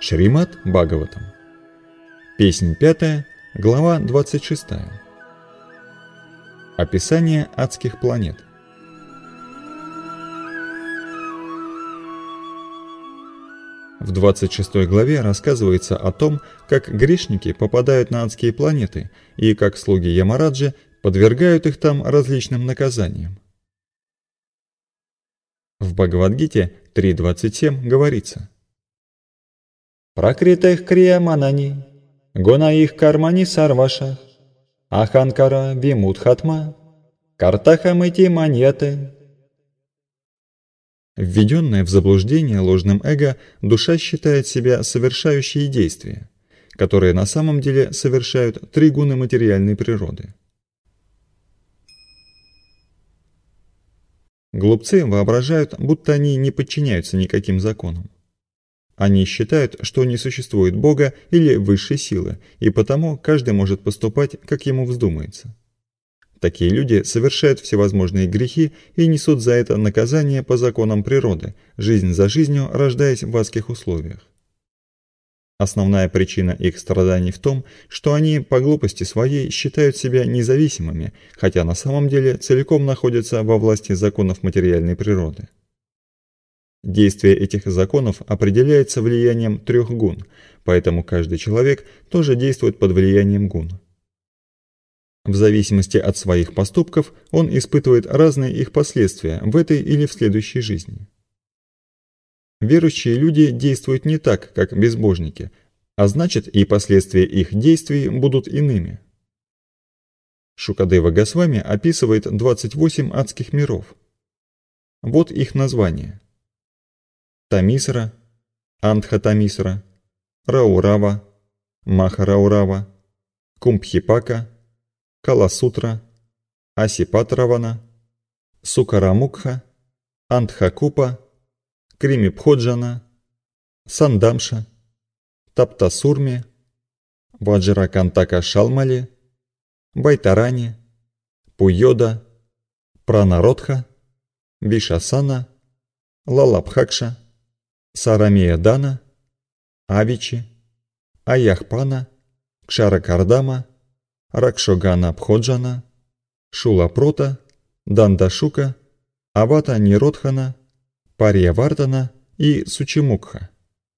Шримад Бхагаватам. Песнь 5, глава 26. Описание адских планет. В 26 главе рассказывается о том, как грешники попадают на адские планеты и как слуги Ямараджи подвергают их там различным наказаниям. В Бхагавад-гите 3.27 говорится: «Пракритех крия манани, гона их кармани сарваша, аханкара вимудхатма, картахамити маньяте». Введенная в заблуждение ложным эго, душа считает себя совершающей действия, которые на самом деле совершают три гуны материальной природы. Глупцы воображают, будто они не подчиняются никаким законам. Они считают, что не существует Бога или высшей силы, и потому каждый может поступать, как ему вздумается. Такие люди совершают всевозможные грехи и несут за это наказание по законам природы, жизнь за жизнью рождаясь в адских условиях. Основная причина их страданий в том, что они по глупости своей считают себя независимыми, хотя на самом деле целиком находятся во власти законов материальной природы. Действие этих законов определяется влиянием трех гун, поэтому каждый человек тоже действует под влиянием гун. В зависимости от своих поступков он испытывает разные их последствия в этой или в следующей жизни. Верующие люди действуют не так, как безбожники, а значит и последствия их действий будут иными. Шукадева Госвами описывает 28 адских миров. Вот их названия: Тамисра, Антхатамисра, Раурава, Махараурава, Кумбхипака, Каласутра, Асипатравана, Сукарамукха, Антхакупа, Кримипходжана, Сандамша, Таптасурми, Ваджракантака Шалмали, Байтарани, Пуйода, Пранародха, Вишасана, Лалабхакша, Сарамия-дана, Авичи, Аяхпана, Кшаракардама, Ракшогана-Бходжана, Шулапрота, Дандашука, Авата-Ниродхана, Парьявардана и Сучимукха.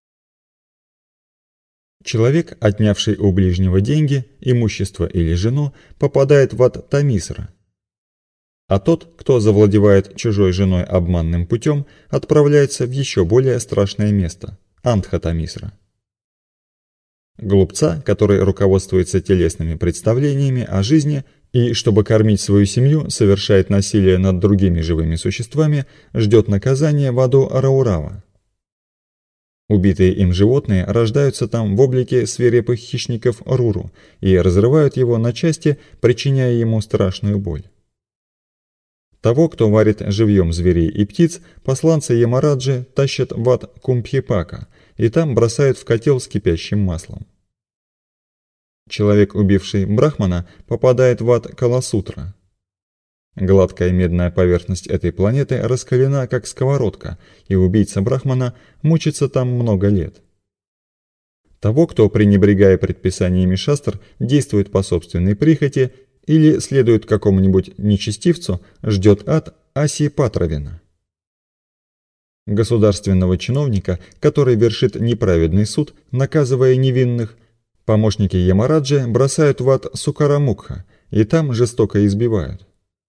Человек, отнявший у ближнего деньги, имущество или жену, попадает в ад Тамисра. А тот, кто завладевает чужой женой обманным путем, отправляется в еще более страшное место – Антхатамисра. Глупца, который руководствуется телесными представлениями о жизни и, чтобы кормить свою семью, совершает насилие над другими живыми существами, ждет наказания в аду Раурава. Убитые им животные рождаются там в облике свирепых хищников Руру и разрывают его на части, причиняя ему страшную боль. Того, кто варит живьем зверей и птиц, посланцы Ямараджи тащат в ад Кумбхипака и там бросают в котел с кипящим маслом. Человек, убивший Брахмана, попадает в ад Каласутра. Гладкая медная поверхность этой планеты раскалена, как сковородка, и убийца Брахмана мучится там много лет. Того, кто, пренебрегая предписаниями шастр, действует по собственной прихоти или следует какому-нибудь нечестивцу, ждет ад Асипатравина. Государственного чиновника, который вершит неправедный суд, наказывая невинных, помощники Ямараджи бросают в ад Сукарамукха и там жестоко избивают.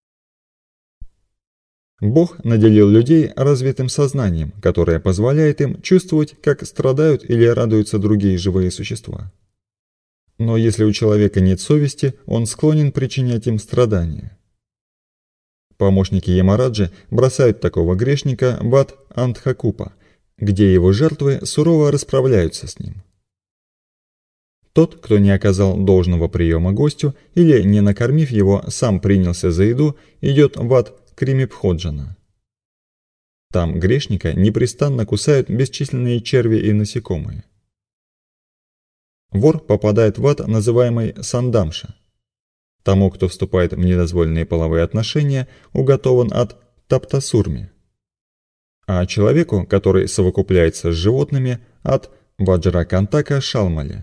Бог наделил людей развитым сознанием, которое позволяет им чувствовать, как страдают или радуются другие живые существа. Но если у человека нет совести, он склонен причинять им страдания. Помощники Ямараджи бросают такого грешника в ад Антхакупа, где его жертвы сурово расправляются с ним. Тот, кто не оказал должного приема гостю или, не накормив его, сам принялся за еду, идет в ад Кримипходжана. Там грешника непрестанно кусают бесчисленные черви и насекомые. Вор попадает в ад, называемый Сандамша. Тому, кто вступает в недозволенные половые отношения, уготован ад Таптасурми. А человеку, который совокупляется с животными, ад Ваджракантака Шалмали.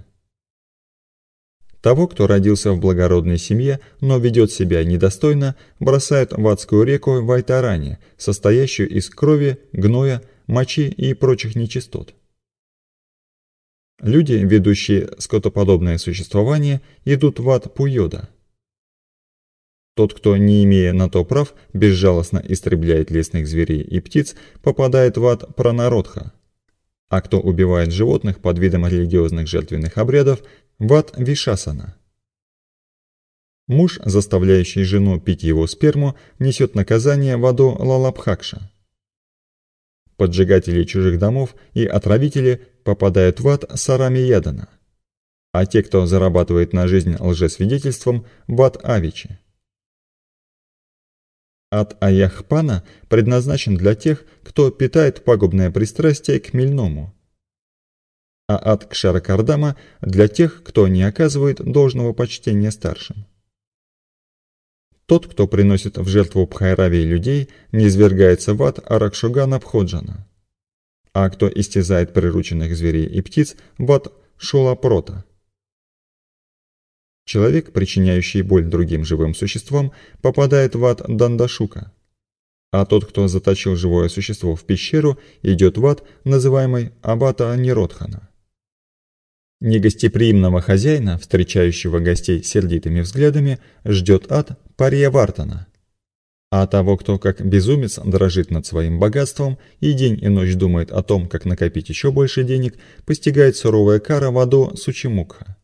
Того, кто родился в благородной семье, но ведет себя недостойно, бросают в адскую реку Вайтарани, состоящую из крови, гноя, мочи и прочих нечистот. Люди, ведущие скотоподобное существование, идут в ад Пуйода. Тот, кто, не имея на то прав, безжалостно истребляет лесных зверей и птиц, попадает в ад Пранародха. А кто убивает животных под видом религиозных жертвенных обрядов, в ад Вишасана. Муж, заставляющий жену пить его сперму, несет наказание в аду Лалабхакша. Поджигатели чужих домов и отравители попадают в ад Сарами Ядана, а те, кто зарабатывает на жизнь лжесвидетельством, в ад Авичи. Ад Аяхпана предназначен для тех, кто питает пагубное пристрастие к хмельному, а ад Кшаракардама для тех, кто не оказывает должного почтения старшим. Тот, кто приносит в жертву Бхайравии людей, низвергается в ад Аракшугана Бходжана, а кто истязает прирученных зверей и птиц, в ад Шулапрота. Человек, причиняющий боль другим живым существам, попадает в ад Дандашука, а тот, кто заточил живое существо в пещеру, идет в ад, называемый Абата Ниродхана. Негостеприимного хозяина, встречающего гостей сердитыми взглядами, ждет ад Парьявартана, а того, кто как безумец дрожит над своим богатством и день и ночь думает о том, как накопить еще больше денег, постигает суровая кара в аду Сучимукха.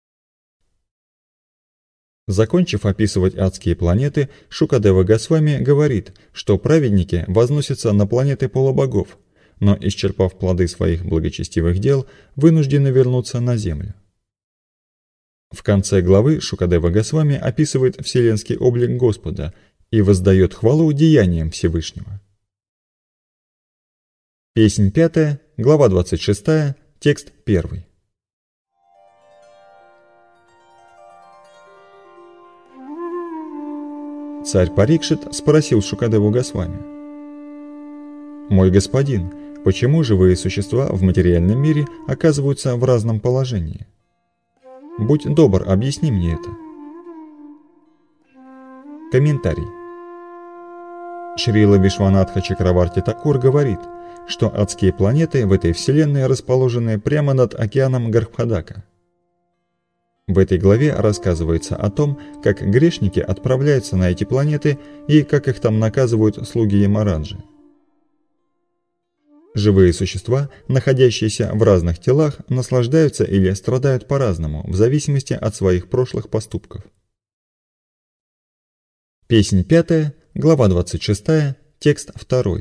Закончив описывать адские планеты, Шукадева Госвами говорит, что праведники возносятся на планеты полубогов, но, исчерпав плоды своих благочестивых дел, вынуждены вернуться на Землю. В конце главы Шукадева Госвами описывает вселенский облик Господа и воздает хвалу деяниям Всевышнего. Песнь 5, глава 26, текст 1. Царь Парикшит спросил Шукадеву Госвами: «Мой господин, почему живые существа в материальном мире оказываются в разном положении? Будь добр, объясни мне это». Комментарий. Шрила Вишванатха Чакраварти Такур говорит, что адские планеты в этой вселенной расположены прямо над океаном Гарбхадака. В этой главе рассказывается о том, как грешники отправляются на эти планеты и как их там наказывают слуги Ямараджи. Живые существа, находящиеся в разных телах, наслаждаются или страдают по-разному, в зависимости от своих прошлых поступков. Песнь 5, глава 26, текст 2.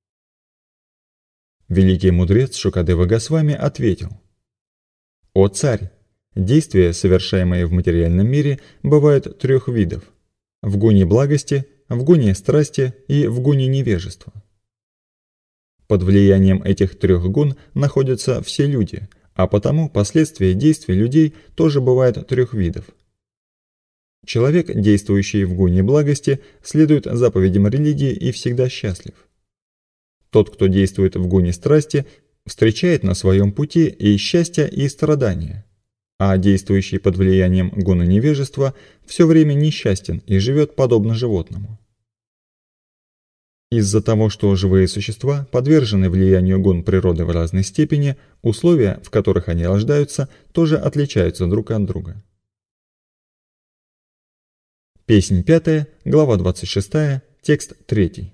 Великий мудрец Шукадева Госвами ответил: «О царь! Действия, совершаемые в материальном мире, бывают трех видов: в гуне благости, в гуне страсти и в гуне невежества. Под влиянием этих трех гун находятся все люди, а потому последствия действий людей тоже бывают трех видов. Человек, действующий в гуне благости, следует заповедям религии и всегда счастлив. Тот, кто действует в гуне страсти, встречает на своем пути и счастье, и страдания, а действующий под влиянием гуна невежества все время несчастен и живет подобно животному. Из-за того, что живые существа подвержены влиянию гун природы в разной степени, условия, в которых они рождаются, тоже отличаются друг от друга. Песнь 5, глава 26, текст 3.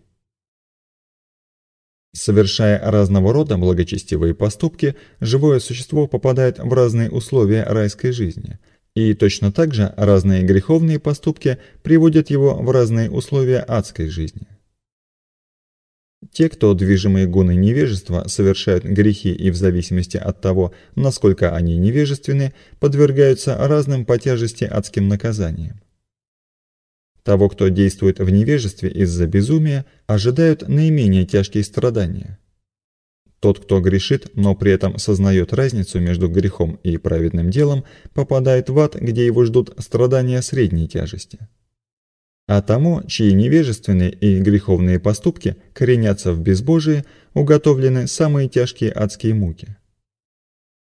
Совершая разного рода благочестивые поступки, живое существо попадает в разные условия райской жизни, и точно так же разные греховные поступки приводят его в разные условия адской жизни. Те, кто, движимые гуной невежества, совершают грехи и в зависимости от того, насколько они невежественны, подвергаются разным по тяжести адским наказаниям. Того, кто действует в невежестве из-за безумия, ожидают наименее тяжкие страдания. Тот, кто грешит, но при этом сознает разницу между грехом и праведным делом, попадает в ад, где его ждут страдания средней тяжести. А тому, чьи невежественные и греховные поступки коренятся в безбожии, уготовлены самые тяжкие адские муки.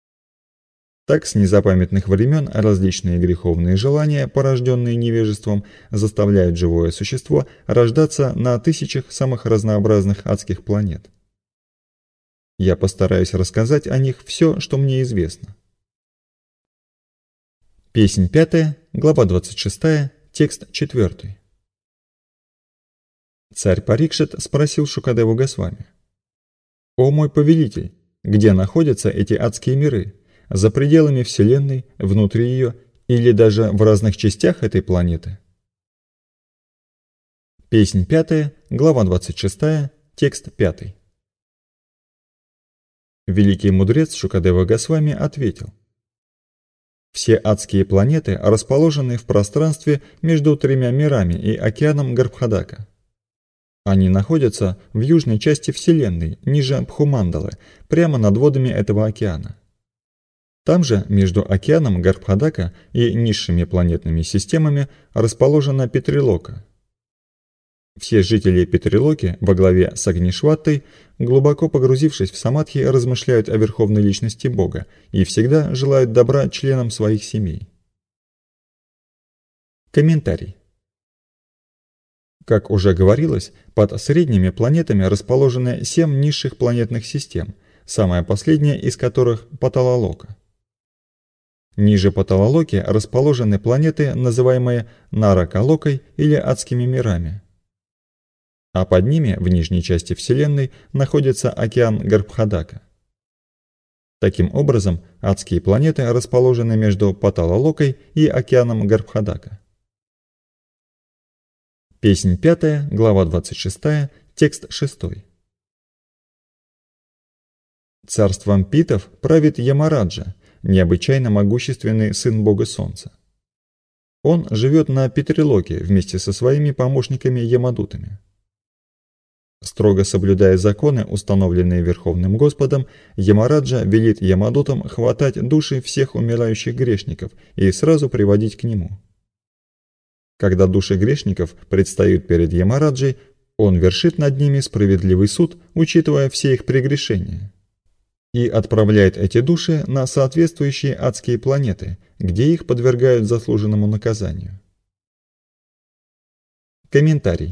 Так с незапамятных времен различные греховные желания, порожденные невежеством, заставляют живое существо рождаться на тысячах самых разнообразных адских планет. Я постараюсь рассказать о них все, что мне известно. Песнь 5, глава 26, текст 4. Царь Парикшит спросил Шукадеву Госвами: «О мой повелитель, где находятся эти адские миры? За пределами Вселенной, внутри ее или даже в разных частях этой планеты?» Песнь 5, глава 26, текст 5. Великий мудрец Шукадева Госвами ответил: «Все адские планеты расположены в пространстве между тремя мирами и океаном Гарбхадака. Они находятся в южной части Вселенной, ниже Бхумандалы, прямо над водами этого океана. Там же, между океаном Гарбхадака и низшими планетными системами, расположена Питрилока. Все жители Питрилоки во главе с Агнишваттой, глубоко погрузившись в самадхи, размышляют о верховной личности Бога и всегда желают добра членам своих семей». Комментарий. Как уже говорилось, под средними планетами расположены 7 низших планетных систем, самая последняя из которых – Паталалока. Ниже Паталалоки расположены планеты, называемые Наракалокой или адскими мирами. А под ними, в нижней части Вселенной, находится океан Гарбхадака. Таким образом, адские планеты расположены между Паталалокой и океаном Гарбхадака. Песнь 5, глава 26, текст 6. Царством питов правит Ямараджа, необычайно могущественный сын бога солнца. Он живет на Питрилоке вместе со своими помощниками-ямадутами. Строго соблюдая законы, установленные Верховным Господом, Ямараджа велит ямадутам хватать души всех умирающих грешников и сразу приводить к нему. Когда души грешников предстают перед Ямараджей, он вершит над ними справедливый суд, учитывая все их прегрешения, и отправляет эти души на соответствующие адские планеты, где их подвергают заслуженному наказанию. Комментарий.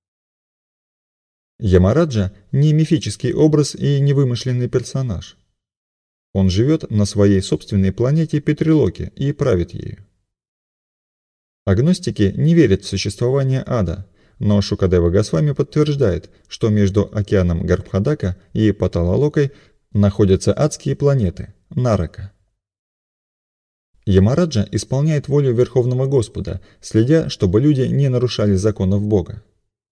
Ямараджа не мифический образ и не вымышленный персонаж. Он живет на своей собственной планете Питрилоке и правит ею. Агностики не верят в существование ада, но Шукадева Госвами подтверждает, что между океаном Гарбхадака и Паталалокой находятся адские планеты – Нарака. Ямараджа исполняет волю Верховного Господа, следя, чтобы люди не нарушали законов Бога.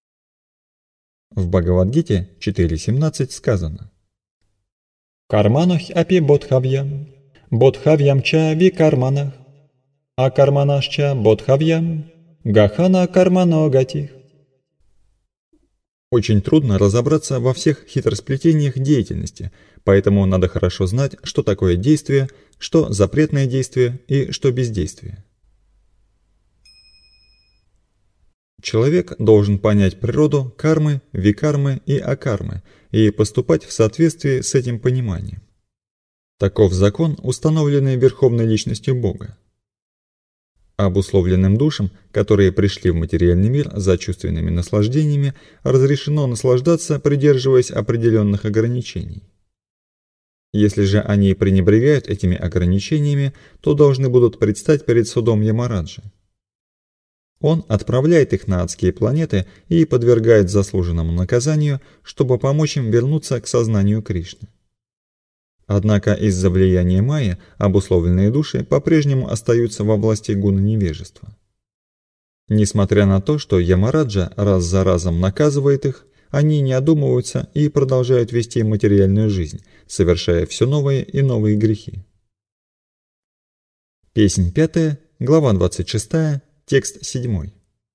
В Бхагавад-гите 4.17 сказано: «Карманах апи бодхавьям, бодхавьям ча ви карманах, а карманашча бодхавьям, гахана кармано гатих». Очень трудно разобраться во всех хитросплетениях деятельности, поэтому надо хорошо знать, что такое действие, что запретное действие и что бездействие. Человек должен понять природу кармы, викармы и акармы и поступать в соответствии с этим пониманием. Таков закон, установленный Верховной Личностью Бога. Обусловленным душам, которые пришли в материальный мир за чувственными наслаждениями, разрешено наслаждаться, придерживаясь определенных ограничений. Если же они пренебрегают этими ограничениями, то должны будут предстать перед судом Ямараджи. Он отправляет их на адские планеты и подвергает заслуженному наказанию, чтобы помочь им вернуться к сознанию Кришны. Однако из-за влияния майя обусловленные души по-прежнему остаются во власти гуна невежества. Несмотря на то, что Ямараджа раз за разом наказывает их, они не одумываются и продолжают вести материальную жизнь, совершая все новые и новые грехи. Песнь 5, глава 26, текст 7.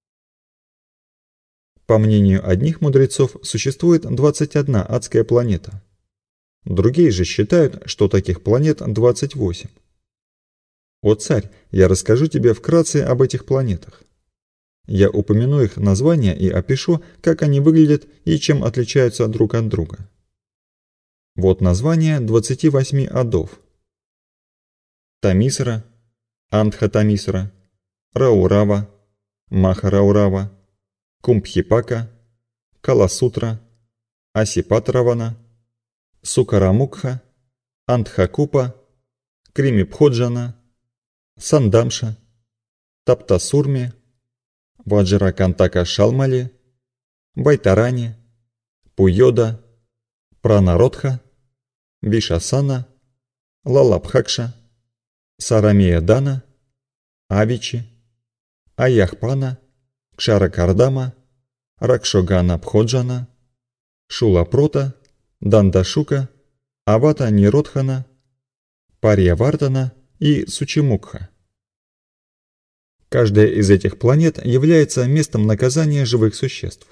По мнению одних мудрецов, существует 21 адская планета. Другие же считают, что таких планет 28. О царь, я расскажу тебе вкратце об этих планетах. Я упомяну их названия и опишу, как они выглядят и чем отличаются друг от друга. Вот названия 28 адов. Тамисра, Антха-Тамисра, Раурава, Маха-Раурава, Кумбхипака, Каласутра, Асипатравана, Сукарамукха, Антхакупа, Кримипходжана, Сандамша, Таптасурми, Ваджракантака Шалмали, Байтарани, Пуйода, Пранародха, Вишасана, Лалабхакша, Сарамия Дана, Авичи, Аяхпана, Кшаракардама, Ракшогана Пходжана, Шулапрота, Дандашука, Авата Ниродхана, Парьявартана и Сучимукха. Каждая из этих планет является местом наказания живых существ.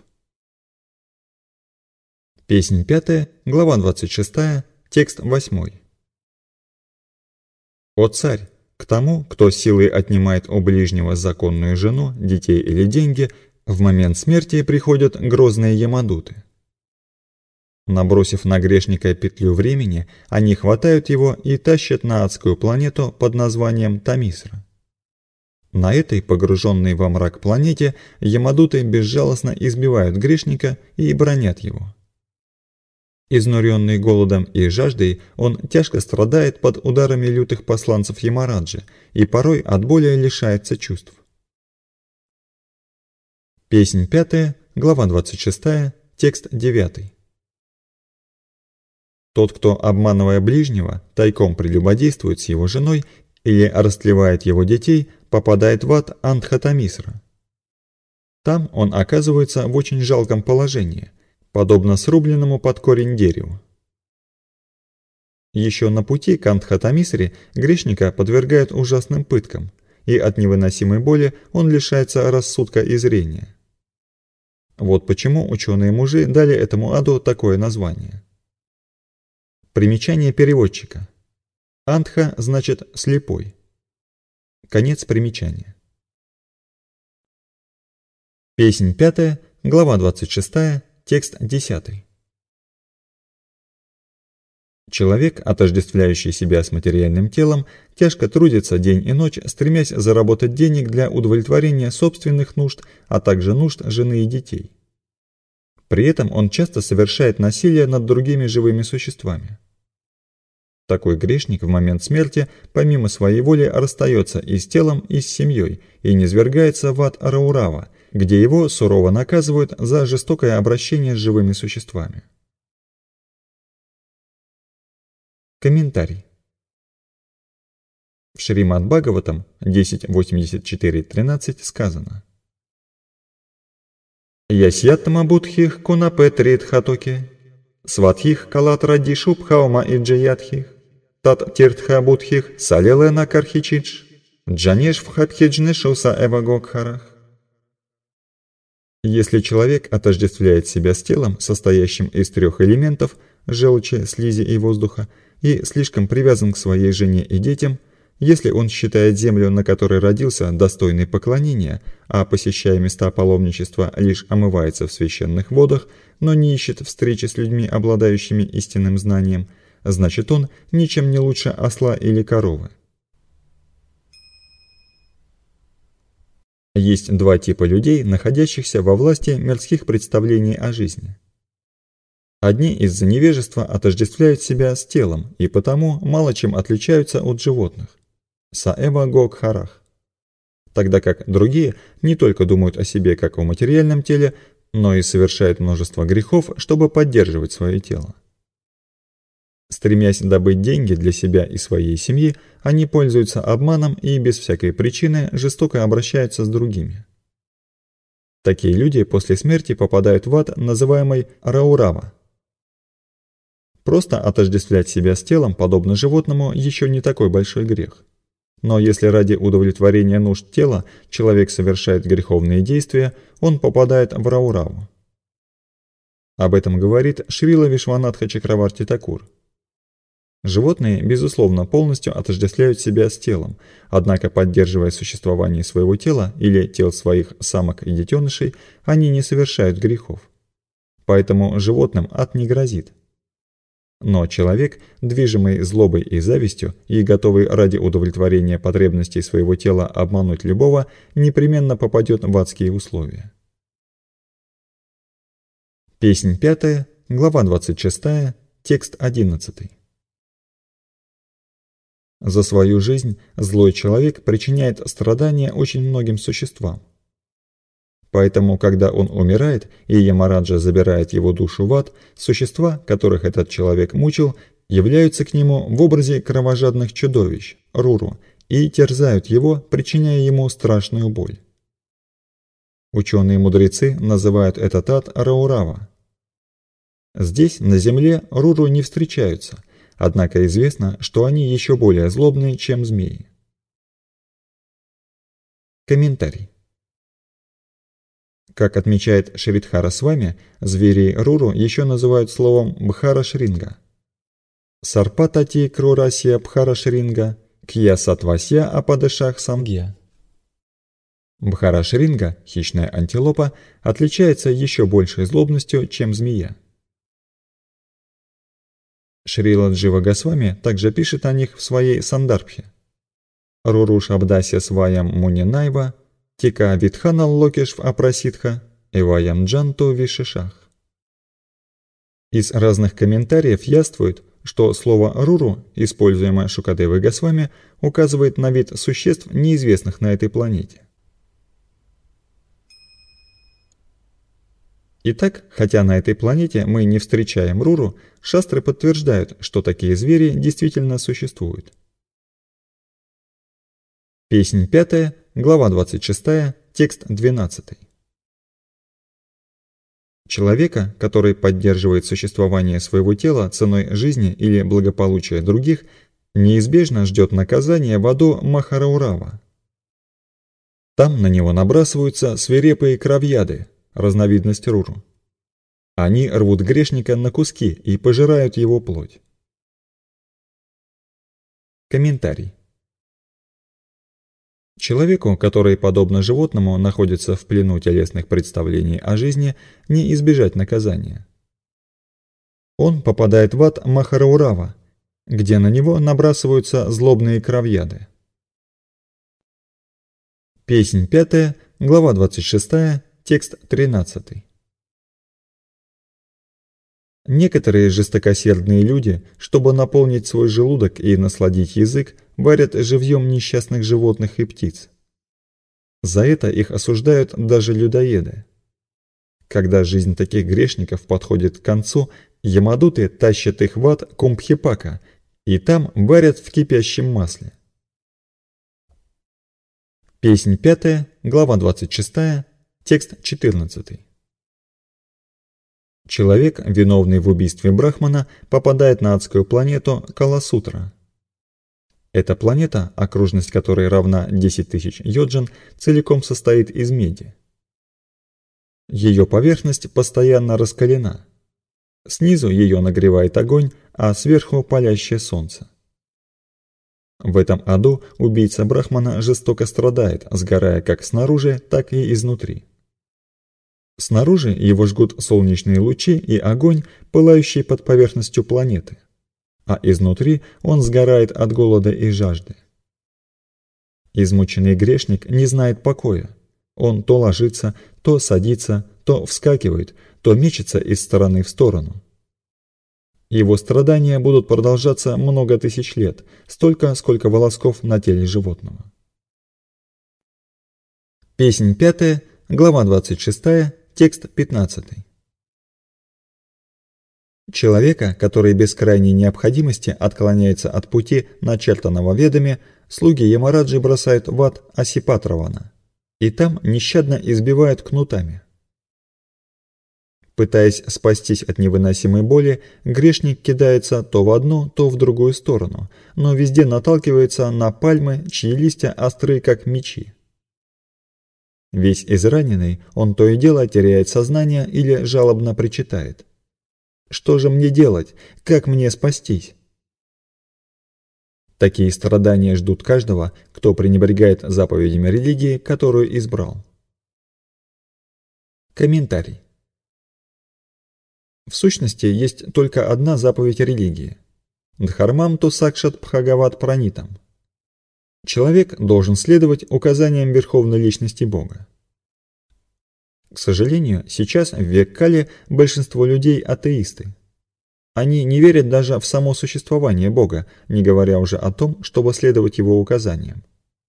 Песнь 5, глава 26, текст 8. «О царь, к тому, кто силой отнимает у ближнего законную жену, детей или деньги, в момент смерти приходят грозные ямадуты. Набросив на грешника петлю времени, они хватают его и тащат на адскую планету под названием Тамисра. На этой, погруженной во мрак планете, ямадуты безжалостно избивают грешника и бранят его. Изнуренный голодом и жаждой, он тяжко страдает под ударами лютых посланцев Ямараджи и порой от боли лишается чувств». Песнь 5, глава 26, текст 9. «Тот, кто, обманывая ближнего, тайком прелюбодействует с его женой или растлевает его детей, попадает в ад Антха-Тамисра. Там он оказывается в очень жалком положении, подобно срубленному под корень дереву. Еще на пути к Антха-Тамисре грешника подвергают ужасным пыткам, и от невыносимой боли он лишается рассудка и зрения. Вот почему ученые-мужи дали этому аду такое название. Примечание переводчика. Антха значит «слепой». Конец примечания. Песнь 5, глава 26, текст 10. Человек, отождествляющий себя с материальным телом, тяжко трудится день и ночь, стремясь заработать денег для удовлетворения собственных нужд, а также нужд жены и детей. При этом он часто совершает насилие над другими живыми существами. Такой грешник в момент смерти, помимо своей воли, расстается и с телом, и с семьей, и низвергается в ад Раурава, где его сурово наказывают за жестокое обращение с живыми существами. Комментарий. В Шримад Бхагаватам 10.84.13 сказано: «Ясьяттама будхих кунапетрит хатоки, сватхих калатради шубхаума и джаятхих, тат тиртха будхих салилена кархичидж, джанеш вхатхиджнешуса эвагокхарах». Если человек отождествляет себя с телом, состоящим из трех элементов – желчи, слизи и воздуха, и слишком привязан к своей жене и детям, если он считает землю, на которой родился, достойной поклонения, а посещая места паломничества лишь омывается в священных водах, но не ищет встречи с людьми, обладающими истинным знанием, значит он ничем не лучше осла или коровы. Есть два типа людей, находящихся во власти мирских представлений о жизни. Одни из-за невежества отождествляют себя с телом и потому мало чем отличаются от животных. Саэва Гокхарах. Тогда как другие не только думают о себе как о материальном теле, но и совершают множество грехов, чтобы поддерживать свое тело. Стремясь добыть деньги для себя и своей семьи, они пользуются обманом и без всякой причины жестоко обращаются с другими. Такие люди после смерти попадают в ад, называемый Раурава. Просто отождествлять себя с телом, подобно животному, еще не такой большой грех. Но если ради удовлетворения нужд тела человек совершает греховные действия, он попадает в Раураву. Об этом говорит Шрила Вишванатха Чакраварти Такур. Животные, безусловно, полностью отождествляют себя с телом, однако, поддерживая существование своего тела или тел своих самок и детенышей, они не совершают грехов. Поэтому животным ад не грозит. Но человек, движимый злобой и завистью и готовый ради удовлетворения потребностей своего тела обмануть любого, непременно попадет в адские условия. Песнь 5, глава 26, текст 11. За свою жизнь злой человек причиняет страдания очень многим существам. Поэтому, когда он умирает, и Ямараджа забирает его душу в ад, существа, которых этот человек мучил, являются к нему в образе кровожадных чудовищ, руру, и терзают его, причиняя ему страшную боль. Ученые-мудрецы называют этот ад Раурава. Здесь, на земле, руру не встречаются, однако известно, что они еще более злобные, чем змеи. Комментарий. Как отмечает Шридхара Свами, зверей руру еще называют словом бхара-шринга. Сарпатати крурасья бхара-шринга, кья-сатвасья ападышах самгья. Бхара-шринга, хищная антилопа, отличается еще большей злобностью, чем змея. Шрила Джива Госвами также пишет о них в своей Сандарбхе. Руру шабдасья сваям мунинайва, тика витхана локиш в апраситха, эваям джанту вишишах. Из разных комментариев яствует, что слово «руру», используемое Шукадевой Госвами, указывает на вид существ, неизвестных на этой планете. Итак, хотя на этой планете мы не встречаем руру, шастры подтверждают, что такие звери действительно существуют. Песнь 5, глава 26, текст 12. Человека, который поддерживает существование своего тела ценой жизни или благополучия других, неизбежно ждет наказание в аду Махараурава. Там на него набрасываются свирепые кровьяды, разновидность руру. Они рвут грешника на куски и пожирают его плоть. Комментарий. Человеку, который, подобно животному, находится в плену телесных представлений о жизни, не избежать наказания. Он попадает в ад Махараурава, где на него набрасываются злобные кровьяды. Песнь 5, глава 26, текст 13. Некоторые жестокосердные люди, чтобы наполнить свой желудок и насладить язык, варят живьем несчастных животных и птиц. За это их осуждают даже людоеды. Когда жизнь таких грешников подходит к концу, ямадуты тащат их в ад Кумбхипака и там варят в кипящем масле. Песнь 5, глава 26, текст 14. Человек, виновный в убийстве Брахмана, попадает на адскую планету Каласутра. Эта планета, окружность которой равна 10 тысяч йоджин, целиком состоит из меди. Ее поверхность постоянно раскалена. Снизу ее нагревает огонь, а сверху палящее солнце. В этом аду убийца Брахмана жестоко страдает, сгорая как снаружи, так и изнутри. Снаружи его жгут солнечные лучи и огонь, пылающий под поверхностью планеты, а изнутри он сгорает от голода и жажды. Измученный грешник не знает покоя. Он то ложится, то садится, то вскакивает, то мечется из стороны в сторону. Его страдания будут продолжаться много тысяч лет, столько, сколько волосков на теле животного. Песнь 5, глава 26, текст 15. Человека, который без крайней необходимости отклоняется от пути, начертанного ведами, слуги Ямараджи бросают в ад Асипатравана, и там нещадно избивают кнутами. Пытаясь спастись от невыносимой боли, грешник кидается то в одну, то в другую сторону, но везде наталкивается на пальмы, чьи листья острые, как мечи. Весь израненный, он то и дело теряет сознание или жалобно причитает: «Что же мне делать? Как мне спастись?» Такие страдания ждут каждого, кто пренебрегает заповедями религии, которую избрал. Комментарий. В сущности, есть только одна заповедь религии – Дхармам ту сакшат бхагават пранитам. Человек должен следовать указаниям Верховной Личности Бога. К сожалению, сейчас, в век Кали, большинство людей атеисты. Они не верят даже в само существование Бога, не говоря уже о том, чтобы следовать Его указаниям.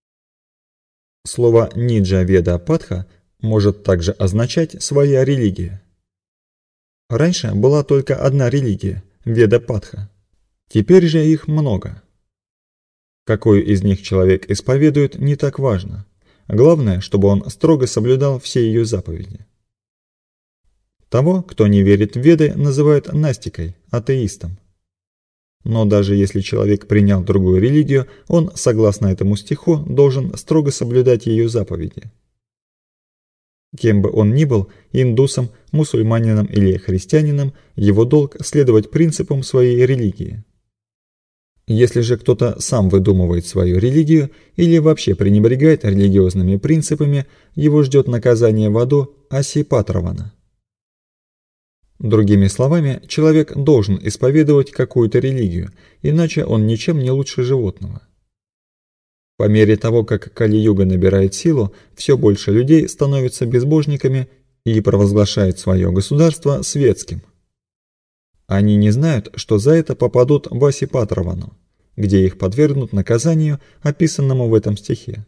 Слово «ниджа веда патха» может также означать «своя религия». Раньше была только одна религия – Веда Патха. Теперь же их много. Какую из них человек исповедует, не так важно. Главное, чтобы он строго соблюдал все ее заповеди. Того, кто не верит в Веды, называют настикой, атеистом. Но даже если человек принял другую религию, он, согласно этому стиху, должен строго соблюдать ее заповеди. Кем бы он ни был, индусом, мусульманином или христианином, его долг следовать принципам своей религии. Если же кто-то сам выдумывает свою религию или вообще пренебрегает религиозными принципами, его ждет наказание в аду Асипатравана. Другими словами, человек должен исповедовать какую-то религию, иначе он ничем не лучше животного. По мере того, как Кали-юга набирает силу, все больше людей становятся безбожниками и провозглашают свое государство светским. Они не знают, что за это попадут в Асипатравану, где их подвергнут наказанию, описанному в этом стихе.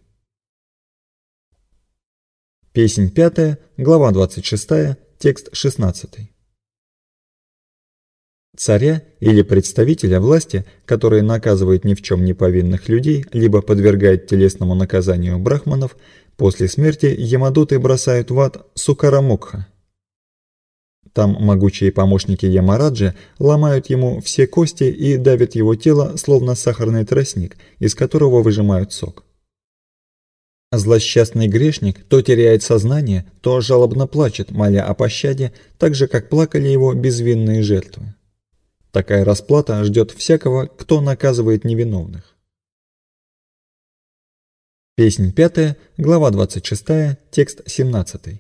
Песнь 5, глава 26, текст 16. Царя или представителя власти, который наказывает ни в чем не повинных людей, либо подвергает телесному наказанию брахманов, после смерти ямадуты бросают в ад Сукарамукха. Там могучие помощники Ямараджи ломают ему все кости и давят его тело, словно сахарный тростник, из которого выжимают сок. Злосчастный грешник то теряет сознание, то жалобно плачет, моля о пощаде, так же, как плакали его безвинные жертвы. Такая расплата ждет всякого, кто наказывает невиновных. Песнь 5, глава 26, текст 17.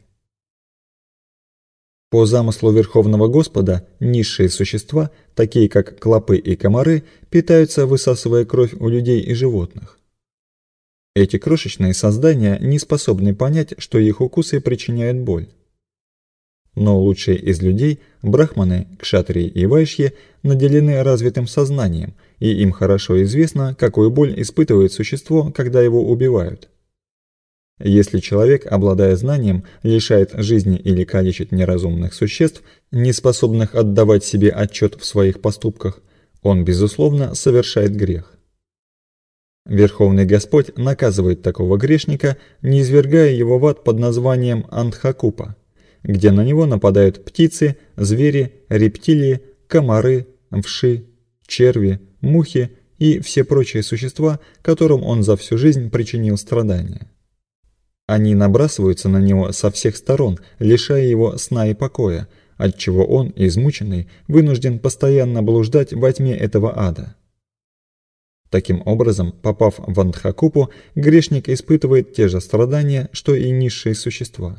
По замыслу Верховного Господа, низшие существа, такие как клопы и комары, питаются, высасывая кровь у людей и животных. Эти крошечные создания не способны понять, что их укусы причиняют боль. Но лучшие из людей, брахманы, кшатрии и вайшьи, наделены развитым сознанием, и им хорошо известно, какую боль испытывает существо, когда его убивают. Если человек, обладая знанием, лишает жизни или калечит неразумных существ, не способных отдавать себе отчет в своих поступках, он, безусловно, совершает грех. Верховный Господь наказывает такого грешника, низвергая его в ад под названием Андхакупа, где на него нападают птицы, звери, рептилии, комары, вши, черви, мухи и все прочие существа, которым он за всю жизнь причинил страдания. Они набрасываются на него со всех сторон, лишая его сна и покоя, отчего он, измученный, вынужден постоянно блуждать во тьме этого ада. Таким образом, попав в Андхакупу, грешник испытывает те же страдания, что и низшие существа.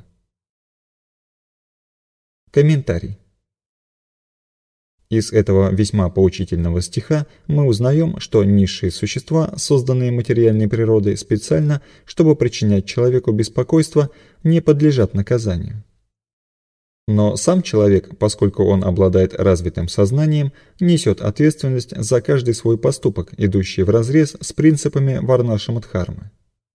Комментарий. Из этого весьма поучительного стиха мы узнаем, что низшие существа, созданные материальной природой специально, чтобы причинять человеку беспокойство, не подлежат наказанию. Но сам человек, поскольку он обладает развитым сознанием, несет ответственность за каждый свой поступок, идущий вразрез с принципами Варнашамадхармы.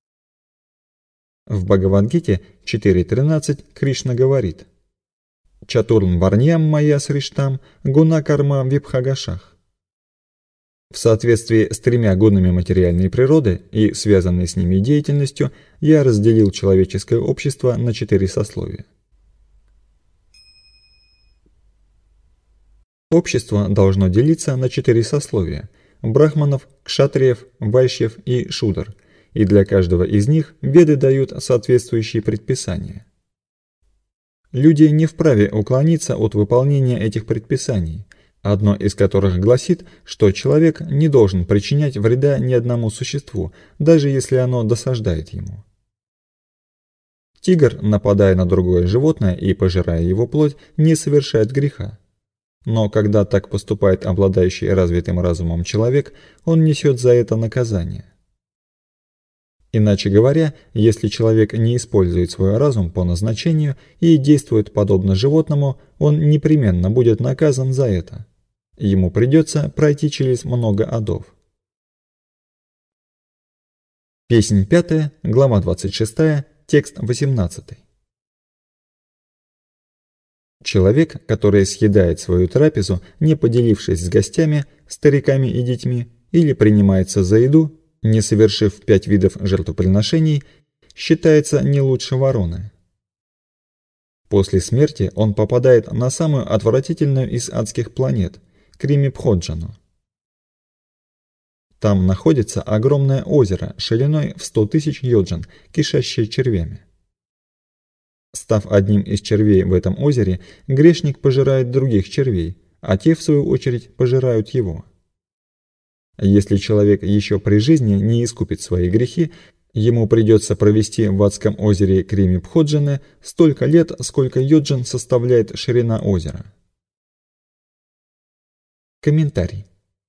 В Бхагавад-гите 4.13 Кришна говорит: «Чатурн варньям майя сриштам гуна карма випхагашах». В соответствии с 3 гунами материальной природы и связанной с ними деятельностью я разделил человеческое общество на 4 сословия. Общество должно делиться на 4 сословия – брахманов, кшатриев, вайшьев и шудр, и для каждого из них веды дают соответствующие предписания. Люди не вправе уклониться от выполнения этих предписаний, одно из которых гласит, что человек не должен причинять вреда ни одному существу, даже если оно досаждает ему. Тигр, нападая на другое животное и пожирая его плоть, не совершает греха. Но когда так поступает обладающий развитым разумом человек, он несет за это наказание. Иначе говоря, если человек не использует свой разум по назначению и действует подобно животному, он непременно будет наказан за это. Ему придется пройти через много адов. Песнь 5, глава 26, текст 18. Человек, который съедает свою трапезу, не поделившись с гостями, стариками и детьми, или принимается за еду, не совершив 5 видов жертвоприношений, считается не лучше вороны. После смерти он попадает на самую отвратительную из адских планет – Крими-Бходжану. Там находится огромное озеро шириной в 100 тысяч йоджин, кишащее червями. Став одним из червей в этом озере, грешник пожирает других червей, а те, в свою очередь, пожирают его. Если человек еще при жизни не искупит свои грехи, ему придется провести в адском озере Крими-Бходжаны столько лет, сколько йоджин составляет ширина озера. Комментарий.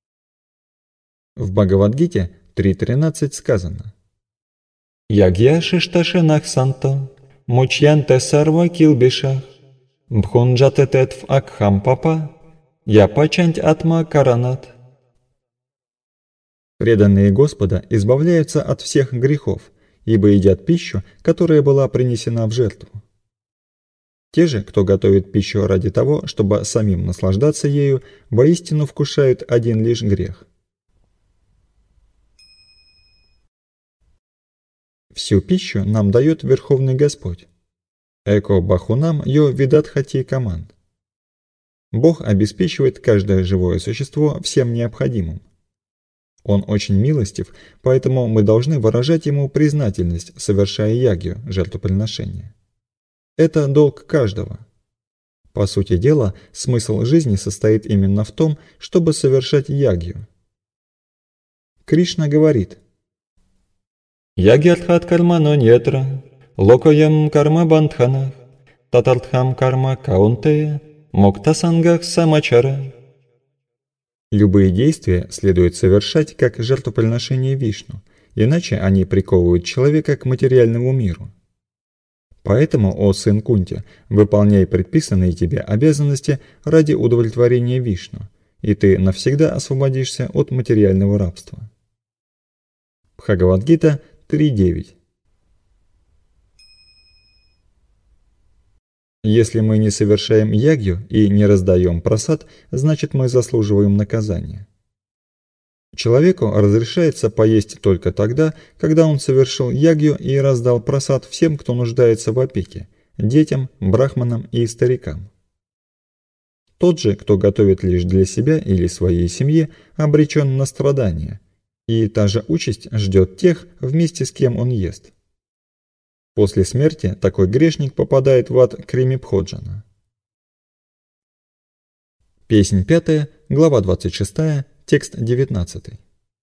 В Бхагавад-гите 3.13 сказано: «Ягья шишташенах санто, мучьянте сарва килбишах, бхунджате тетв акхам папа, я пачанть атма каранат». Преданные Господа избавляются от всех грехов, ибо едят пищу, которая была принесена в жертву. Те же, кто готовит пищу ради того, чтобы самим наслаждаться ею, воистину вкушают один лишь грех. Всю пищу нам дает Верховный Господь. Эко бахунам йо видатхати каман. Бог обеспечивает каждое живое существо всем необходимым. Он очень милостив, поэтому мы должны выражать ему признательность, совершая ягью, жертвоприношение. Это долг каждого. По сути дела, смысл жизни состоит именно в том, чтобы совершать ягью. Кришна говорит: «Ягьяртхат кармано нетра, локоям карма бандханах, татартхам карма каунтея, моктасангах самачара». Любые действия следует совершать как жертвоприношение Вишну, иначе они приковывают человека к материальному миру. Поэтому, о сын Кунти, выполняй предписанные тебе обязанности ради удовлетворения Вишну, и ты навсегда освободишься от материального рабства. Бхагавад-гита 3.9. Если мы не совершаем ягью и не раздаем прасад, значит мы заслуживаем наказания. Человеку разрешается поесть только тогда, когда он совершил ягью и раздал прасад всем, кто нуждается в опеке – детям, брахманам и старикам. Тот же, кто готовит лишь для себя или своей семьи, обречен на страдания, и та же участь ждет тех, вместе с кем он ест. После смерти такой грешник попадает в ад Крими-Бходжана. Песнь 5, глава 26, текст 19.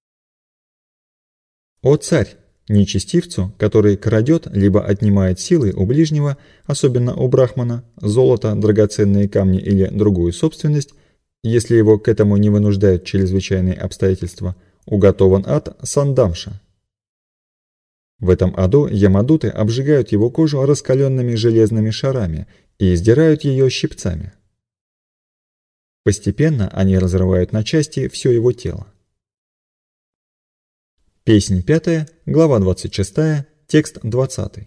«О царь, нечестивцу, который крадет либо отнимает силы у ближнего, особенно у брахмана, золото, драгоценные камни или другую собственность, если его к этому не вынуждают чрезвычайные обстоятельства, уготован ад Сандамша. В этом аду ямадуты обжигают его кожу раскаленными железными шарами и издирают ее щипцами. Постепенно они разрывают на части все его тело». Песнь 5, глава 26, текст 20.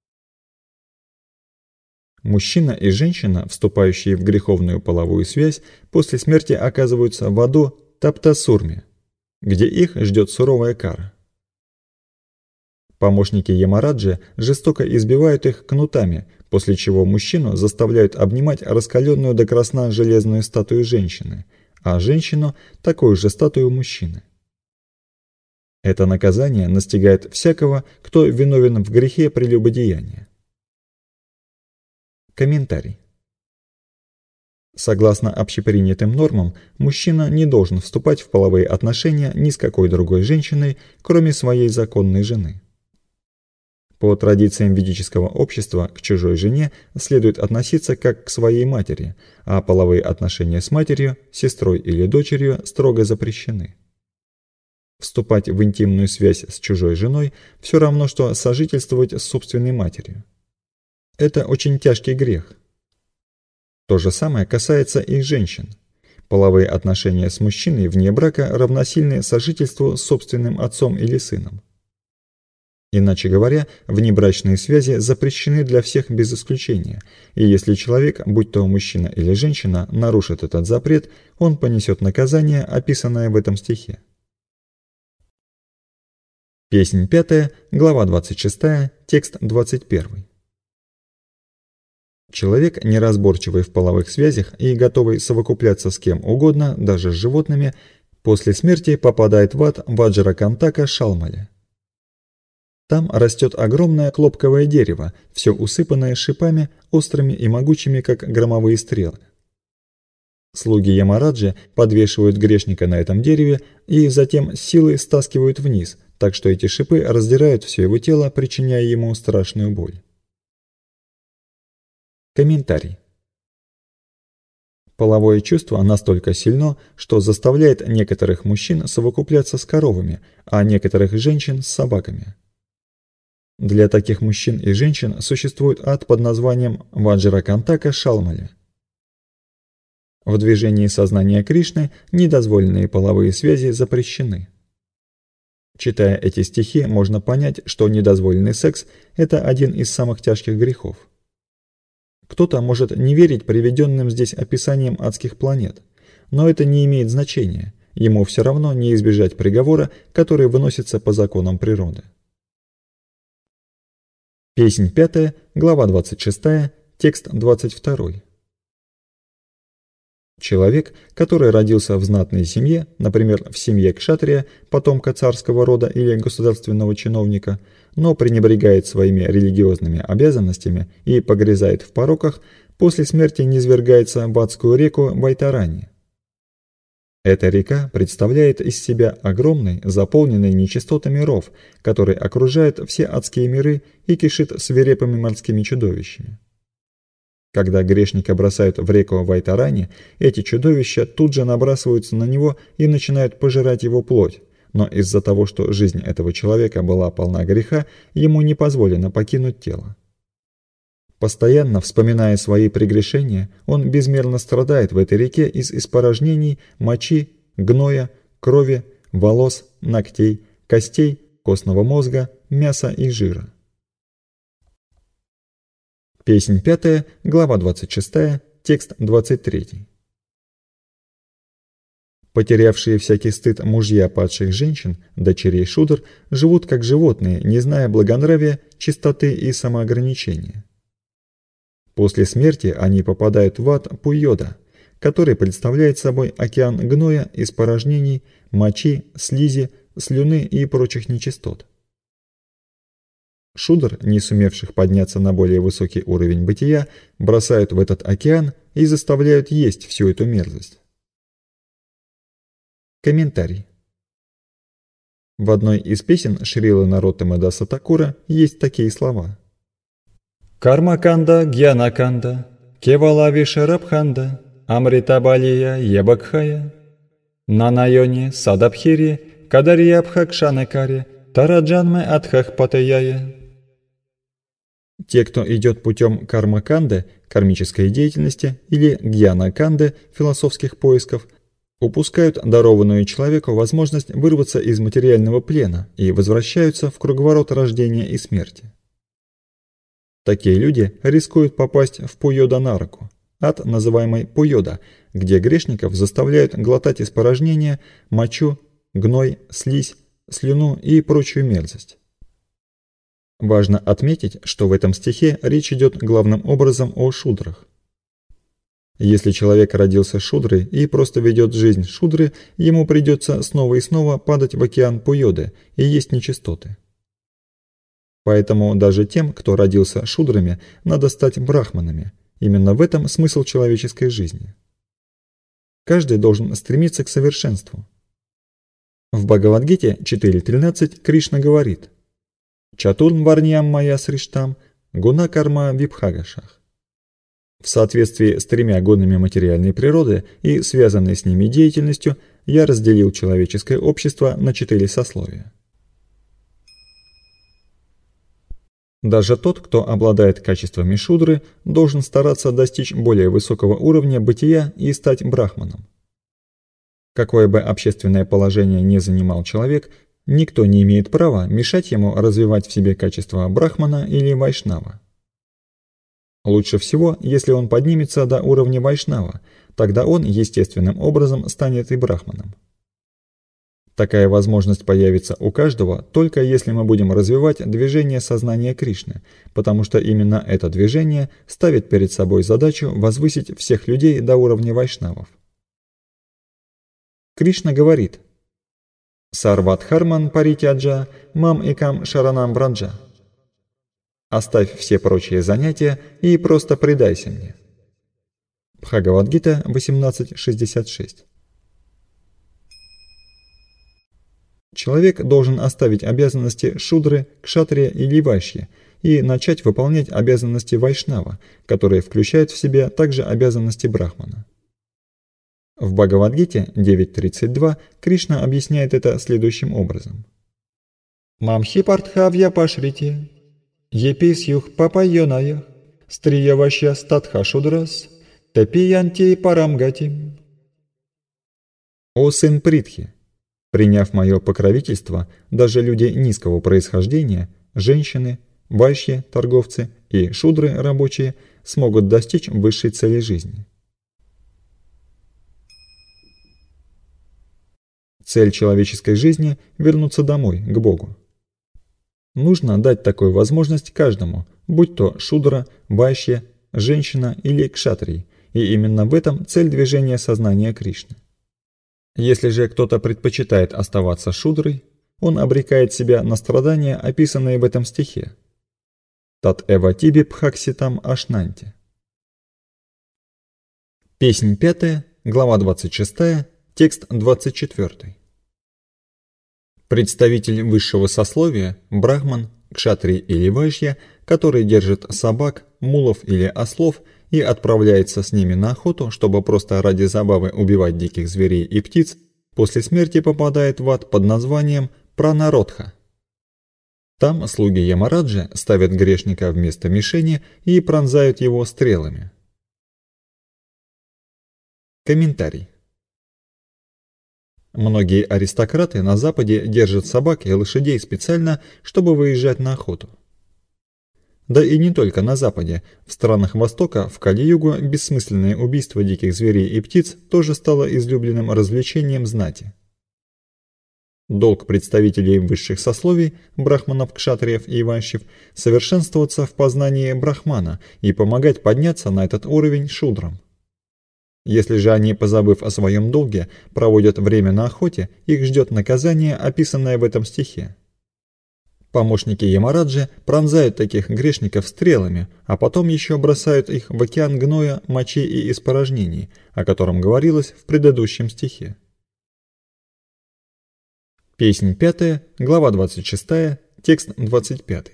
Мужчина и женщина, вступающие в греховную половую связь, после смерти оказываются в аду Таптасурме, где их ждет суровая кара. Помощники Ямараджи жестоко избивают их кнутами, после чего мужчину заставляют обнимать раскаленную до красна железную статую женщины, а женщину – такую же статую мужчины. Это наказание настигает всякого, кто виновен в грехе прелюбодеяния. Комментарий. Согласно общепринятым нормам, мужчина не должен вступать в половые отношения ни с какой другой женщиной, кроме своей законной жены. По традициям ведического общества к чужой жене следует относиться как к своей матери, а половые отношения с матерью, сестрой или дочерью строго запрещены. Вступать в интимную связь с чужой женой все равно, что сожительствовать с собственной матерью. Это очень тяжкий грех. То же самое касается и женщин. Половые отношения с мужчиной вне брака равносильны сожительству с собственным отцом или сыном. Иначе говоря, внебрачные связи запрещены для всех без исключения, и если человек, будь то мужчина или женщина, нарушит этот запрет, он понесет наказание, описанное в этом стихе. Песнь 5, глава 26, текст 21. Человек, неразборчивый в половых связях и готовый совокупляться с кем угодно, даже с животными, после смерти попадает в ад Ваджракантака Шалмаля. Там растет огромное хлопковое дерево, все усыпанное шипами, острыми и могучими, как громовые стрелы. Слуги Ямараджи подвешивают грешника на этом дереве и затем силой стаскивают вниз, так что эти шипы раздирают все его тело, причиняя ему страшную боль. Комментарий. Половое чувство настолько сильно, что заставляет некоторых мужчин совокупляться с коровами, а некоторых женщин с собаками. Для таких мужчин и женщин существует ад под названием Ваджракантака Шалмаля. В движении сознания Кришны недозволенные половые связи запрещены. Читая эти стихи, можно понять, что недозволенный секс – это один из самых тяжких грехов. Кто-то может не верить приведенным здесь описаниям адских планет, но это не имеет значения, ему все равно не избежать приговора, который выносится по законам природы. Песнь 5, глава 26, текст 22. Человек, который родился в знатной семье, например, в семье кшатрия, потомка царского рода или государственного чиновника, но пренебрегает своими религиозными обязанностями и погрязает в пороках, после смерти низвергается в адскую реку Вайтарани. Эта река представляет из себя огромный, заполненный нечистотами ров, который окружает все адские миры и кишит свирепыми морскими чудовищами. Когда грешника бросают в реку Вайтарани, эти чудовища тут же набрасываются на него и начинают пожирать его плоть, но из-за того, что жизнь этого человека была полна греха, ему не позволено покинуть тело. Постоянно вспоминая свои прегрешения, он безмерно страдает в этой реке из испорожнений, мочи, гноя, крови, волос, ногтей, костей, костного мозга, мяса и жира. Песнь 5, глава 26, текст 23. Потерявшие всякий стыд мужья падших женщин, дочерей Шудр, живут как животные, не зная благонравия, чистоты и самоограничения. После смерти они попадают в ад Пуйода, который представляет собой океан гноя, испорожнений, мочи, слизи, слюны и прочих нечистот. Шудр, не сумевших подняться на более высокий уровень бытия, бросают в этот океан и заставляют есть всю эту мерзость. Комментарий. В одной из песен Шрилы Нароттамы Даса Такура есть такие слова. Кармаканда, Гьянаканда, Кевалавиша Рабханда, Амритабалия Ебакхая, Нанайони Садабхири, Кадарьябхакшанекари, Тараджанме Адхахпатаяя. Те, кто идет путем кармаканды, кармической деятельности, или гьяна-канды, философских поисков, упускают дарованную человеку возможность вырваться из материального плена и возвращаются в круговорот рождения и смерти. Такие люди рискуют попасть в Пуйода-нараку, ад, называемый Пуйода, где грешников заставляют глотать испорожнения, мочу, гной, слизь, слюну и прочую мерзость. Важно отметить, что в этом стихе речь идет главным образом о шудрах. Если человек родился шудрой и просто ведет жизнь шудры, ему придется снова и снова падать в океан Пуйоды и есть нечистоты. Поэтому даже тем, кто родился шудрами, надо стать брахманами. Именно в этом смысл человеческой жизни. Каждый должен стремиться к совершенству. В Бхагавад-гите 4.13 Кришна говорит: Чатурн варньям мая сриштам, гуна карма випхагашах. В соответствии с 3 гунами материальной природы и связанной с ними деятельностью я разделил человеческое общество на 4 сословия. Даже тот, кто обладает качествами шудры, должен стараться достичь более высокого уровня бытия и стать брахманом. Какое бы общественное положение ни занимал человек, никто не имеет права мешать ему развивать в себе качества брахмана или вайшнава. Лучше всего, если он поднимется до уровня вайшнава, тогда он естественным образом станет и брахманом. Такая возможность появится у каждого, только если мы будем развивать движение сознания Кришны, потому что именно это движение ставит перед собой задачу возвысить всех людей до уровня вайшнавов. Кришна говорит: «Сарватхарман паритяджа, мам экам шаранам бранджа». «Оставь все прочие занятия и просто предайся мне». Бхагавад-гита 18.66. Человек должен оставить обязанности шудры, кшатрия или вайшьи и начать выполнять обязанности вайшнава, которые включают в себя также обязанности брахмана. В Бхагавад-гите 9.32 Кришна объясняет это следующим образом. «Мамхи партхавья пашрити, еписюх папайонаях, стриявашья статха шудрас, тапиянти парамгати». «О сын Притхи! Приняв мое покровительство, даже люди низкого происхождения, женщины, вайшьи, торговцы и шудры, рабочие, смогут достичь высшей цели жизни». Цель человеческой жизни – вернуться домой, к Богу. Нужно дать такую возможность каждому, будь то шудра, вайшья, женщина или кшатрий, и именно в этом цель движения сознания Кришны. Если же кто-то предпочитает оставаться шудрой, он обрекает себя на страдания, описанные в этом стихе. Тат эва тиби пхакситам ашнанти. Песнь 5, глава 26, текст 24. Представитель высшего сословия, брахман, кшатрий или вайшья, который держит собак, мулов или ослов и отправляется с ними на охоту, чтобы просто ради забавы убивать диких зверей и птиц, после смерти попадает в ад под названием Пранародха. Там слуги Ямараджи ставят грешника вместо мишени и пронзают его стрелами. Комментарий. Многие аристократы на Западе держат собак и лошадей специально, чтобы выезжать на охоту. Да и не только на Западе, в странах Востока в Кали-югу бессмысленное убийство диких зверей и птиц тоже стало излюбленным развлечением знати. Долг представителей высших сословий, брахманов, кшатриев и вайшьев, совершенствоваться в познании брахмана и помогать подняться на этот уровень шудрам. Если же они, позабыв о своем долге, проводят время на охоте, их ждет наказание, описанное в этом стихе. Помощники Ямараджи пронзают таких грешников стрелами, а потом еще бросают их в океан гноя, мочи и испорожнений, о котором говорилось в предыдущем стихе. Песнь 5, глава 26, текст 25.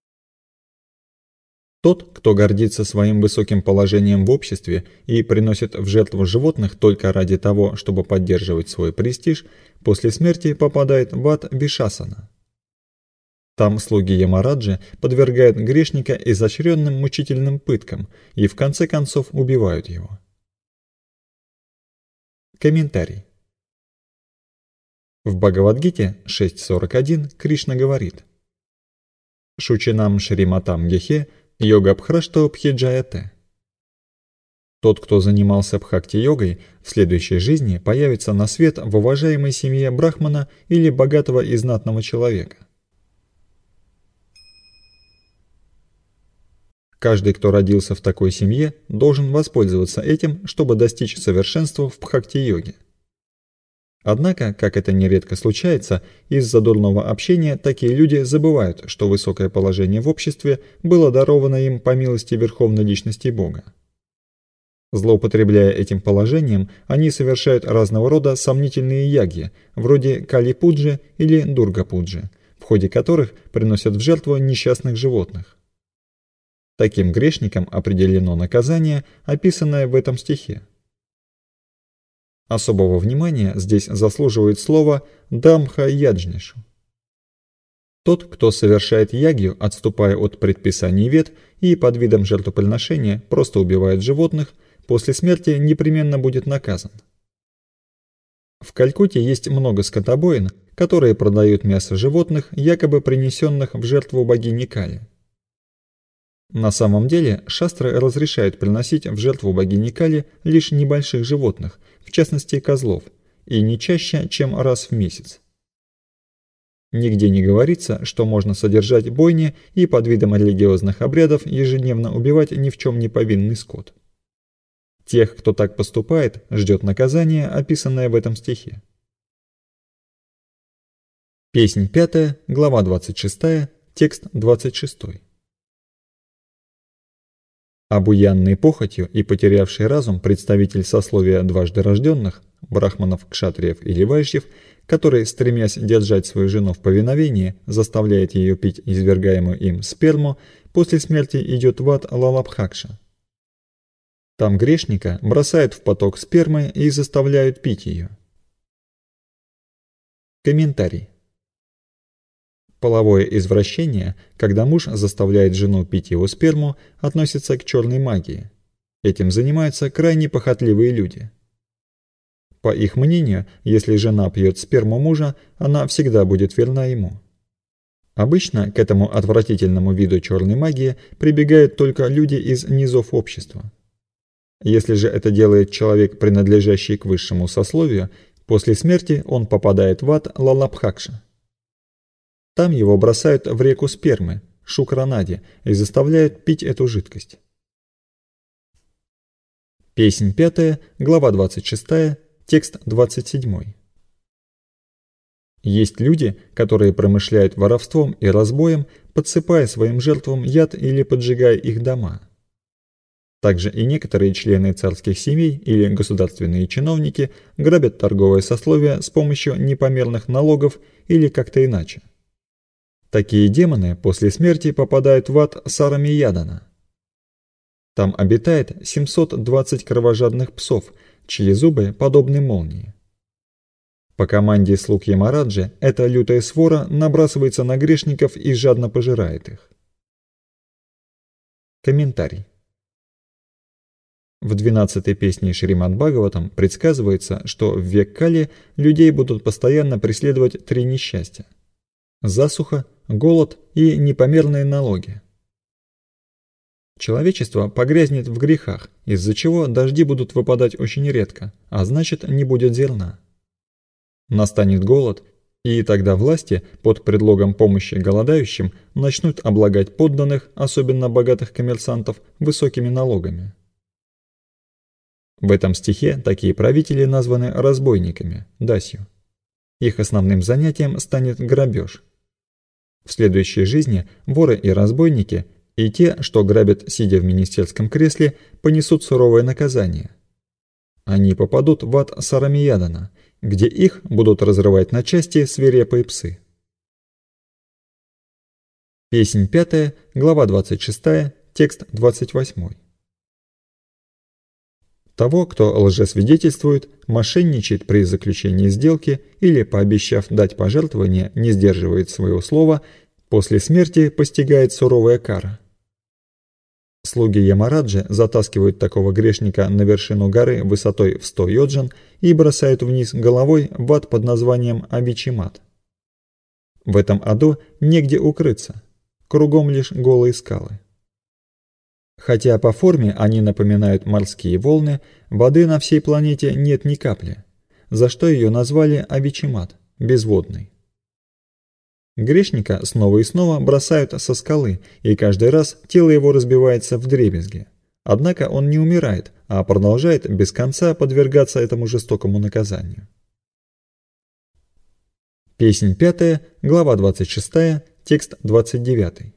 Тот, кто гордится своим высоким положением в обществе и приносит в жертву животных только ради того, чтобы поддерживать свой престиж, после смерти попадает в ад Вишасана. Там слуги Ямараджи подвергают грешника изощренным мучительным пыткам и в конце концов убивают его. Комментарий. В Бхагавад-гите 6.41 Кришна говорит: «Шучинам шриматам гехе йога-бхрашто пхиджаяте». Тот, кто занимался бхакти-йогой, в следующей жизни появится на свет в уважаемой семье брахмана или богатого и знатного человека. Каждый, кто родился в такой семье, должен воспользоваться этим, чтобы достичь совершенства в бхакти-йоге. Однако, как это нередко случается, из-за дурного общения такие люди забывают, что высокое положение в обществе было даровано им по милости Верховной Личности Бога. Злоупотребляя этим положением, они совершают разного рода сомнительные ягьи, вроде Кали-пуджи или Дурга-пуджи, в ходе которых приносят в жертву несчастных животных. Таким грешникам определено наказание, описанное в этом стихе. Особого внимания здесь заслуживает слово «дамха-яджнишу». Тот, кто совершает ягью, отступая от предписаний вет и под видом жертвоприношения просто убивает животных, после смерти непременно будет наказан. В Калькутте есть много скотобоин, которые продают мясо животных, якобы принесенных в жертву богине Кали. На самом деле шастры разрешают приносить в жертву богине Кали лишь небольших животных, в частности козлов, и не чаще, чем раз в месяц. Нигде не говорится, что можно содержать бойни и под видом религиозных обрядов ежедневно убивать ни в чем не повинный скот. Тех, кто так поступает, ждет наказание, описанное в этом стихе. Песнь 5, глава 26, текст 26. Обуянный похотью и потерявший разум представитель сословия дважды рожденных, брахманов, кшатриев или вайшьев, который, стремясь держать свою жену в повиновении, заставляет ее пить извергаемую им сперму, после смерти идет в ад Лалабхакша. Там грешника бросают в поток спермы и заставляют пить ее. Комментарий. Половое извращение, когда муж заставляет жену пить его сперму, относится к черной магии. Этим занимаются крайне похотливые люди. По их мнению, если жена пьет сперму мужа, она всегда будет верна ему. Обычно к этому отвратительному виду черной магии прибегают только люди из низов общества. Если же это делает человек, принадлежащий к высшему сословию, после смерти он попадает в ад Лалабхакша. Там его бросают в реку спермы, Шукранади, и заставляют пить эту жидкость. Песнь 5, глава 26, текст 27. Есть люди, которые промышляют воровством и разбоем, подсыпая своим жертвам яд или поджигая их дома. Также и некоторые члены царских семей или государственные чиновники грабят торговое сословие с помощью непомерных налогов или как-то иначе. Такие демоны после смерти попадают в ад Сарамиядана. Там обитает 720 кровожадных псов, чьи зубы подобны молнии. По команде слуг Ямараджи эта лютая свора набрасывается на грешников и жадно пожирает их. Комментарий. В 12-й песне Шримад-Бхагаватам предсказывается, что в век Кали людей будут постоянно преследовать 3 несчастья: засуха, голод и непомерные налоги. Человечество погрязнет в грехах, из-за чего дожди будут выпадать очень редко, а значит, не будет зерна. Настанет голод, и тогда власти под предлогом помощи голодающим начнут облагать подданных, особенно богатых коммерсантов, высокими налогами. В этом стихе такие правители названы разбойниками, дасью. Их основным занятием станет грабеж. В следующей жизни воры и разбойники, и те, что грабят, сидя в министерском кресле, понесут суровое наказание. Они попадут в ад Сарамиядана, где их будут разрывать на части свирепые псы. Песнь 5, глава 26, текст 28. Того, кто лжесвидетельствует, мошенничает при заключении сделки или, пообещав дать пожертвование, не сдерживает своего слова, после смерти постигает суровая кара. Слуги Ямараджи затаскивают такого грешника на вершину горы высотой в 100 йоджан и бросают вниз головой в ад под названием Авичимат. В этом аду негде укрыться, кругом лишь голые скалы. Хотя по форме они напоминают морские волны, воды на всей планете нет ни капли, за что ее назвали Авичимат, безводный. Грешника снова и снова бросают со скалы, и каждый раз тело его разбивается вдребезги. Однако он не умирает, а продолжает без конца подвергаться этому жестокому наказанию. Песнь 5, глава 26, текст 29.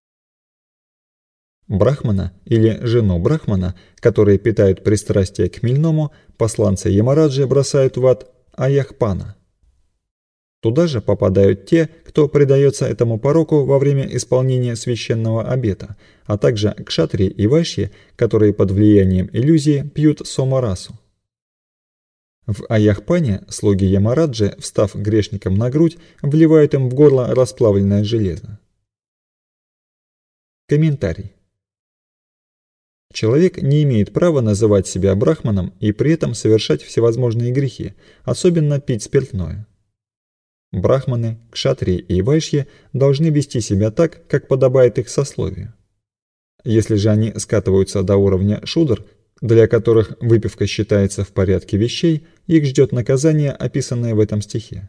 Брахмана или жену брахмана, которые питают пристрастие к хмельному, посланцы Ямараджи бросают в ад Аяхпана. Туда же попадают те, кто предается этому пороку во время исполнения священного обета, а также кшатри и вайшьи, которые под влиянием иллюзии пьют сомарасу. В Аяхпане слуги Ямараджи, встав грешникам на грудь, вливают им в горло расплавленное железо. Комментарий. Человек не имеет права называть себя брахманом и при этом совершать всевозможные грехи, особенно пить спиртное. Брахманы, кшатрии и вайшьи должны вести себя так, как подобает их сословию. Если же они скатываются до уровня шудр, для которых выпивка считается в порядке вещей, их ждет наказание, описанное в этом стихе.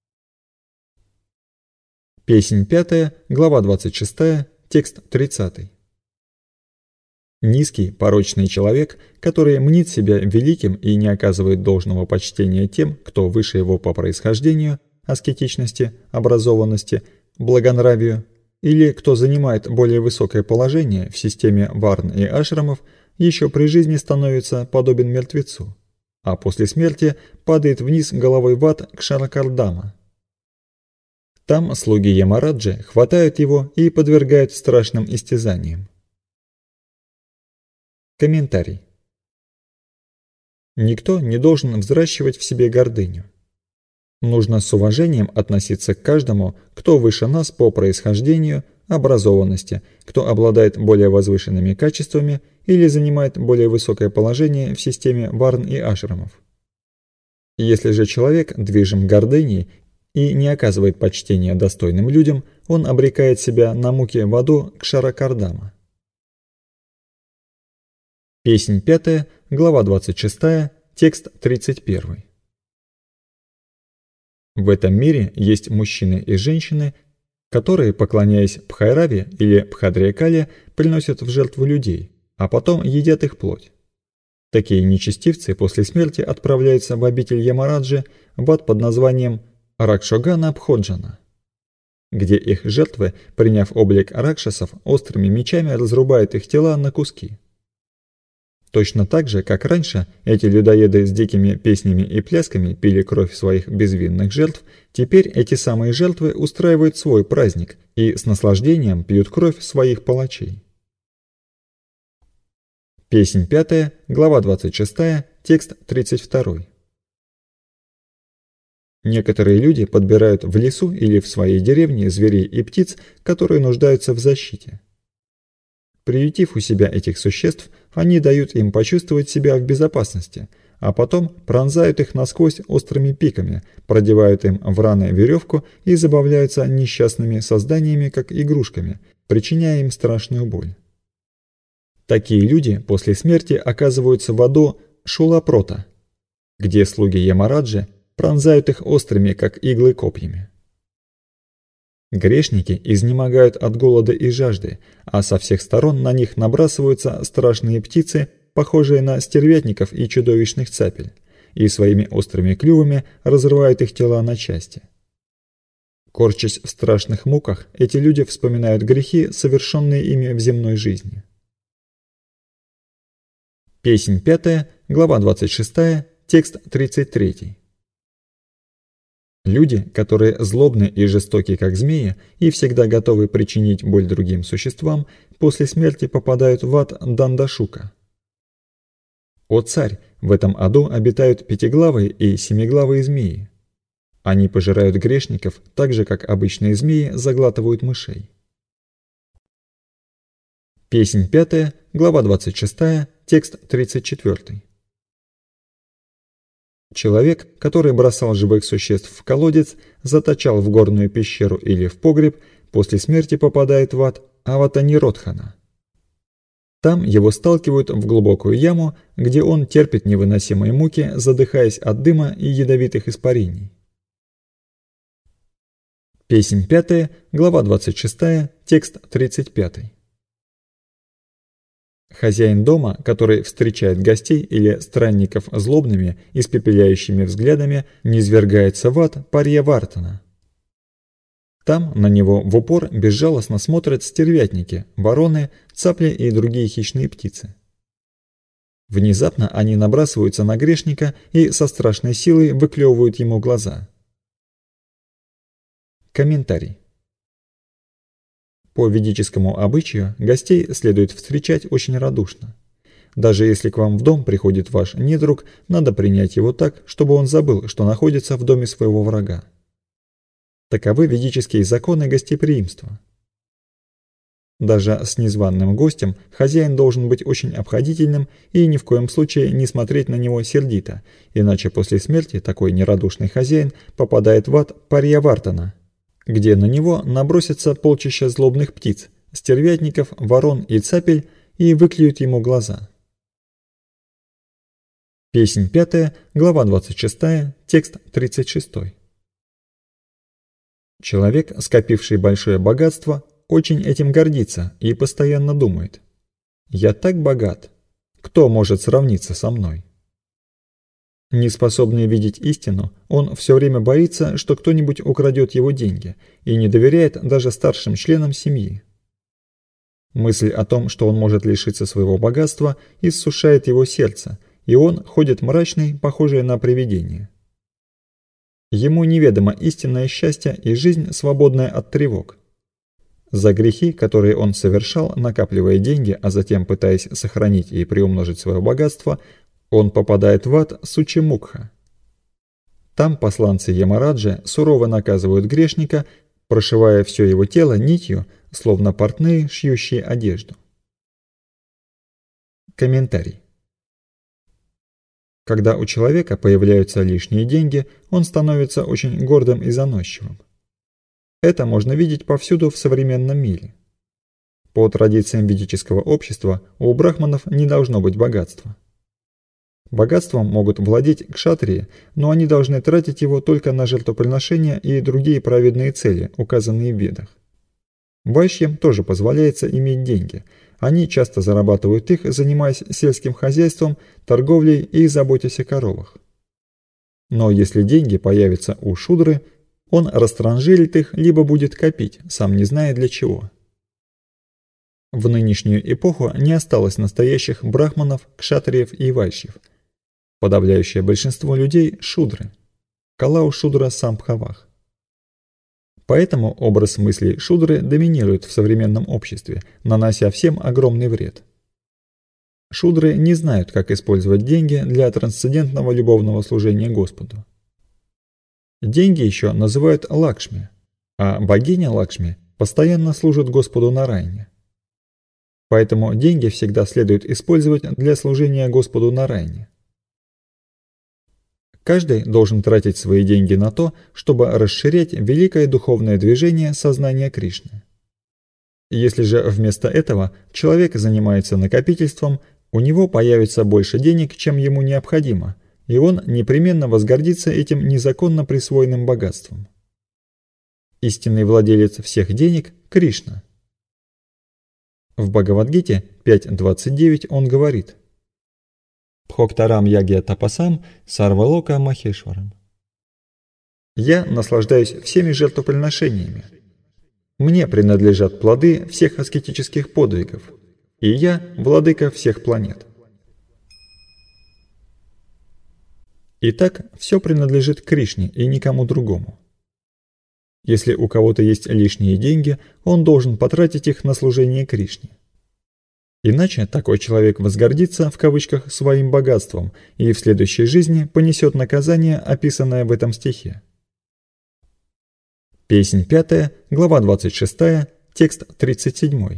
Песнь 5, глава 26, текст 30. Низкий, порочный человек, который мнит себя великим и не оказывает должного почтения тем, кто выше его по происхождению, аскетичности, образованности, благонравию, или кто занимает более высокое положение в системе варн и ашрамов, еще при жизни становится подобен мертвецу, а после смерти падает вниз головой в ад Кшаракардама. Там слуги Ямараджи хватают его и подвергают страшным истязаниям. Комментарий. Никто не должен взращивать в себе гордыню. Нужно с уважением относиться к каждому, кто выше нас по происхождению, образованности, кто обладает более возвышенными качествами или занимает более высокое положение в системе варн и ашрамов. Если же человек движим гордыней и не оказывает почтения достойным людям, он обрекает себя на муки в аду Кшаракардама. Песнь 5, глава 26, текст 31. В этом мире есть мужчины и женщины, которые, поклоняясь Пхайраве или Пхадрия-кале, приносят в жертву людей, а потом едят их плоть. Такие нечестивцы после смерти отправляются в обитель Ямараджи, в ад под названием Ракшогана-Бходжана, где их жертвы, приняв облик ракшасов, острыми мечами разрубают их тела на куски. Точно так же, как раньше, эти людоеды с дикими песнями и плясками пили кровь своих безвинных жертв, теперь эти самые жертвы устраивают свой праздник и с наслаждением пьют кровь своих палачей. Песнь 5, глава 26, текст 32. Некоторые люди подбирают в лесу или в своей деревне зверей и птиц, которые нуждаются в защите. Приютив у себя этих существ, они дают им почувствовать себя в безопасности, а потом пронзают их насквозь острыми пиками, продевают им в раны веревку и забавляются несчастными созданиями, как игрушками, причиняя им страшную боль. Такие люди после смерти оказываются в аду Шулапрота, где слуги Ямараджи пронзают их острыми, как иглы, копьями. Грешники изнемогают от голода и жажды, а со всех сторон на них набрасываются страшные птицы, похожие на стервятников и чудовищных цапель, и своими острыми клювами разрывают их тела на части. Корчась в страшных муках, эти люди вспоминают грехи, совершенные ими в земной жизни. Песнь 5, глава 26, текст 33. Люди, которые злобны и жестоки, как змеи, и всегда готовы причинить боль другим существам, после смерти попадают в ад Дандашука. О царь, в этом аду обитают пятиглавые и семиглавые змеи. Они пожирают грешников, так же, как обычные змеи заглатывают мышей. Песнь 5, глава 26, текст 34. Человек, который бросал живых существ в колодец, заточал в горную пещеру или в погреб, после смерти попадает в ад Аватаниродхана. Там его сталкивают в глубокую яму, где он терпит невыносимые муки, задыхаясь от дыма и ядовитых испарений. Песнь 5, глава 26, текст 35. Хозяин дома, который встречает гостей или странников злобными, испепеляющими взглядами, низвергается в ад Парьявартана. Там на него в упор безжалостно смотрят стервятники, вороны, цапли и другие хищные птицы. Внезапно они набрасываются на грешника и со страшной силой выклевывают ему глаза. Комментарий. По ведическому обычаю гостей следует встречать очень радушно. Даже если к вам в дом приходит ваш недруг, надо принять его так, чтобы он забыл, что находится в доме своего врага. Таковы ведические законы гостеприимства. Даже с незваным гостем хозяин должен быть очень обходительным и ни в коем случае не смотреть на него сердито, иначе после смерти такой нерадушный хозяин попадает в ад Парьявартана, где на него набросятся полчища злобных птиц, стервятников, ворон и цапель и выклюют ему глаза. Песнь 5, глава 26, текст 36. Человек, скопивший большое богатство, очень этим гордится и постоянно думает: «Я так богат, кто может сравниться со мной?» Неспособный видеть истину, он все время боится, что кто-нибудь украдет его деньги, и не доверяет даже старшим членам семьи. Мысль о том, что он может лишиться своего богатства, иссушает его сердце, и он ходит мрачный, похожий на привидение. Ему неведомо истинное счастье и жизнь, свободная от тревог. За грехи, которые он совершал, накапливая деньги, а затем пытаясь сохранить и приумножить свое богатство, он попадает в ад Сучимукха. Там посланцы Ямараджи сурово наказывают грешника, прошивая все его тело нитью, словно портные, шьющие одежду. Комментарий. Когда у человека появляются лишние деньги, он становится очень гордым и заносчивым. Это можно видеть повсюду в современном мире. По традициям ведического общества у брахманов не должно быть богатства. Богатством могут владеть кшатрии, но они должны тратить его только на жертвоприношения и другие праведные цели, указанные в Ведах. Вайшьям тоже позволяется иметь деньги. Они часто зарабатывают их, занимаясь сельским хозяйством, торговлей и заботясь о коровах. Но если деньги появятся у шудры, он растранжирит их, либо будет копить, сам не зная для чего. В нынешнюю эпоху не осталось настоящих брахманов, кшатриев и вайшьев. Подавляющее большинство людей – шудры. Калау шудра самбхавах. Поэтому образ мыслей шудры доминирует в современном обществе, нанося всем огромный вред. Шудры не знают, как использовать деньги для трансцендентного любовного служения Господу. Деньги еще называют Лакшми, а богиня Лакшми постоянно служит Господу Нарайне. Поэтому деньги всегда следует использовать для служения Господу Нарайне. Каждый должен тратить свои деньги на то, чтобы расширять великое духовное движение сознания Кришны. Если же вместо этого человек занимается накопительством, у него появится больше денег, чем ему необходимо, и он непременно возгордится этим незаконно присвоенным богатством. Истинный владелец всех денег – Кришна. В Бхагавад-гите 5.29 он говорит: «Бхоктарам ягья тапасам сарвалока махешварам». «Я наслаждаюсь всеми жертвоприношениями. Мне принадлежат плоды всех аскетических подвигов, и я владыка всех планет». Итак, все принадлежит Кришне и никому другому. Если у кого-то есть лишние деньги, он должен потратить их на служение Кришне. Иначе такой человек возгордится в кавычках своим богатством и в следующей жизни понесет наказание, описанное в этом стихе. Песнь 5, глава 26, текст 37.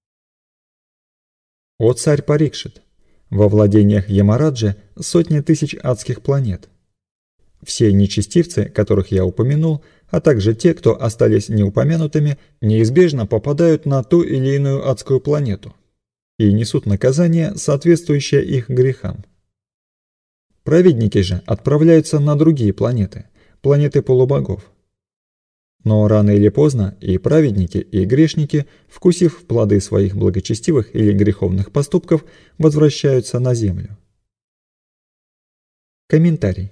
«О царь Парикшит! Во владениях Ямараджи сотни тысяч адских планет. Все нечестивцы, которых я упомянул, а также те, кто остались неупомянутыми, неизбежно попадают на ту или иную адскую планету и несут наказание, соответствующее их грехам. Праведники же отправляются на другие планеты, планеты полубогов. Но рано или поздно и праведники, и грешники, вкусив плоды своих благочестивых или греховных поступков, возвращаются на землю». Комментарий.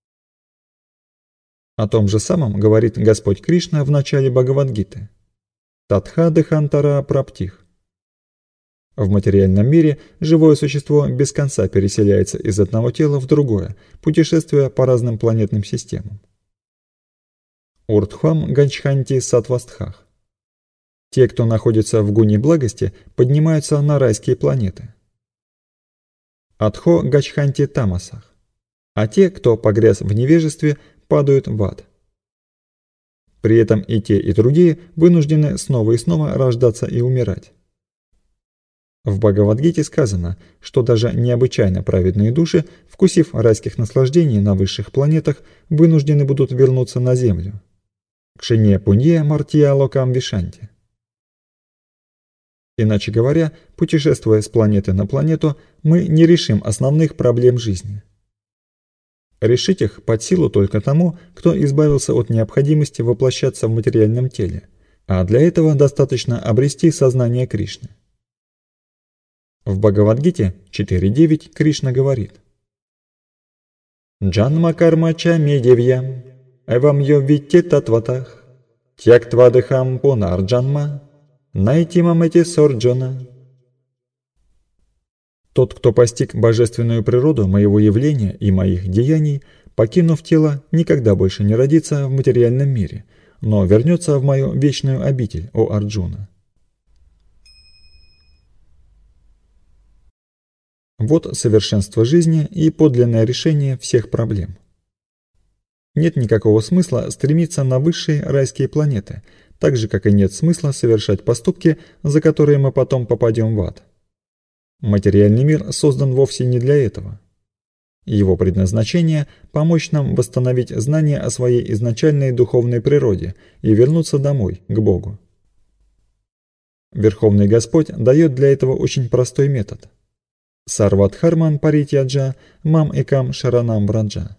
О том же самом говорит Господь Кришна в начале Бхагавад-гиты. Татха дехантара праптих. В материальном мире живое существо без конца переселяется из одного тела в другое, путешествуя по разным планетным системам. Урдхвам Ганчханти Сатвастхах. Те, кто находится в гуне благости, поднимаются на райские планеты. Адхо Гачханти Тамасах. А те, кто погряз в невежестве, падают в ад. При этом и те, и другие вынуждены снова и снова рождаться и умирать. В Бхагавад-гите сказано, что даже необычайно праведные души, вкусив райских наслаждений на высших планетах, вынуждены будут вернуться на Землю. Кшине пунье мартия локам вишанти. Иначе говоря, путешествуя с планеты на планету, мы не решим основных проблем жизни. Решить их под силу только тому, кто избавился от необходимости воплощаться в материальном теле, а для этого достаточно обрести сознание Кришны. В Бхагавад-гите 4.9 Кришна говорит: «Джанма кармача медевьям, эвам йо витте татватах, тьяктвадыхам пунарджанма, найтимамэти сорджона». Тот, кто постиг божественную природу моего явления и моих деяний, покинув тело, никогда больше не родится в материальном мире, но вернется в мою вечную обитель, о Арджуна. Вот совершенство жизни и подлинное решение всех проблем. Нет никакого смысла стремиться на высшие райские планеты, так же, как и нет смысла совершать поступки, за которые мы потом попадем в ад. Материальный мир создан вовсе не для этого. Его предназначение – помочь нам восстановить знания о своей изначальной духовной природе и вернуться домой, к Богу. Верховный Господь дает для этого очень простой метод. Сарвадхарман паритьяджа мам экам шаранам враджа.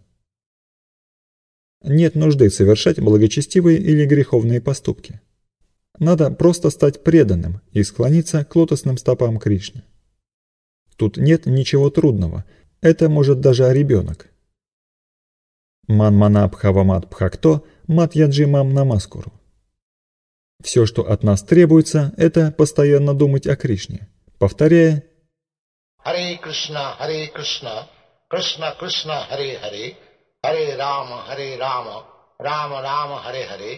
Нет нужды совершать благочестивые или греховные поступки. Надо просто стать преданным и склониться к лотосным стопам Кришны. Тут нет ничего трудного, это может даже ребенок. Манмана бхавамат бхакто матьяджи мам намаскуру. Все, что от нас требуется, это постоянно думать о Кришне, повторяя Харе Кришна, Кришна Кришна, Харе Харе, Харе Рама, Рама Рама, Харе Харе.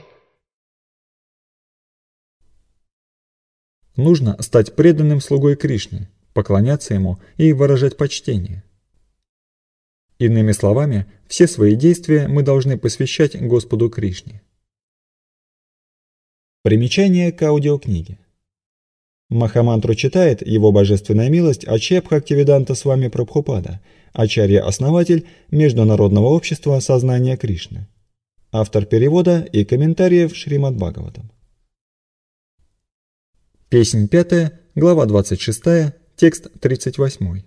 Нужно стать преданным слугой Кришны, поклоняться ему и выражать почтение. Иными словами, все свои действия мы должны посвящать Господу Кришне. Примечание к аудиокниге. Махамантру читает Его Божественная милость Ачарья Бхактивиданта Свами Прабхупада, Ачарья-основатель Международного общества сознания Кришны. Автор перевода и комментариев Шримад Бхагаватам. Песнь 5, глава 26, текст 38.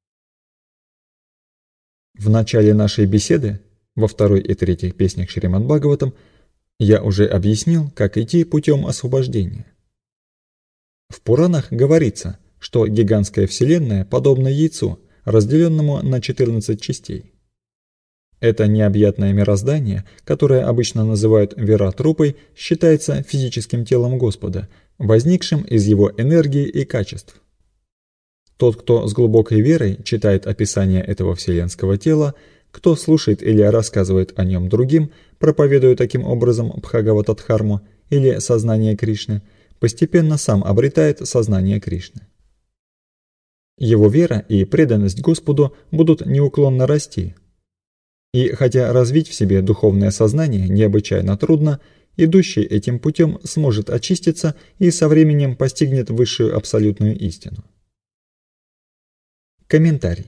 В начале нашей беседы, во второй и третьих песнях Шримад Бхагаватам, я уже объяснил, как идти путем освобождения. В Пуранах говорится, что гигантская Вселенная подобна яйцу, разделенному на 14 частей. Это необъятное мироздание, которое обычно называют Вират-рупой, считается физическим телом Господа, возникшим из его энергии и качеств. Тот, кто с глубокой верой читает описание этого вселенского тела, кто слушает или рассказывает о нем другим, проповедуя таким образом Бхагаватадхарму или сознание Кришны, постепенно сам обретает сознание Кришны. Его вера и преданность Господу будут неуклонно расти. И хотя развить в себе духовное сознание необычайно трудно, идущий этим путем сможет очиститься и со временем постигнет высшую абсолютную истину. Комментарий.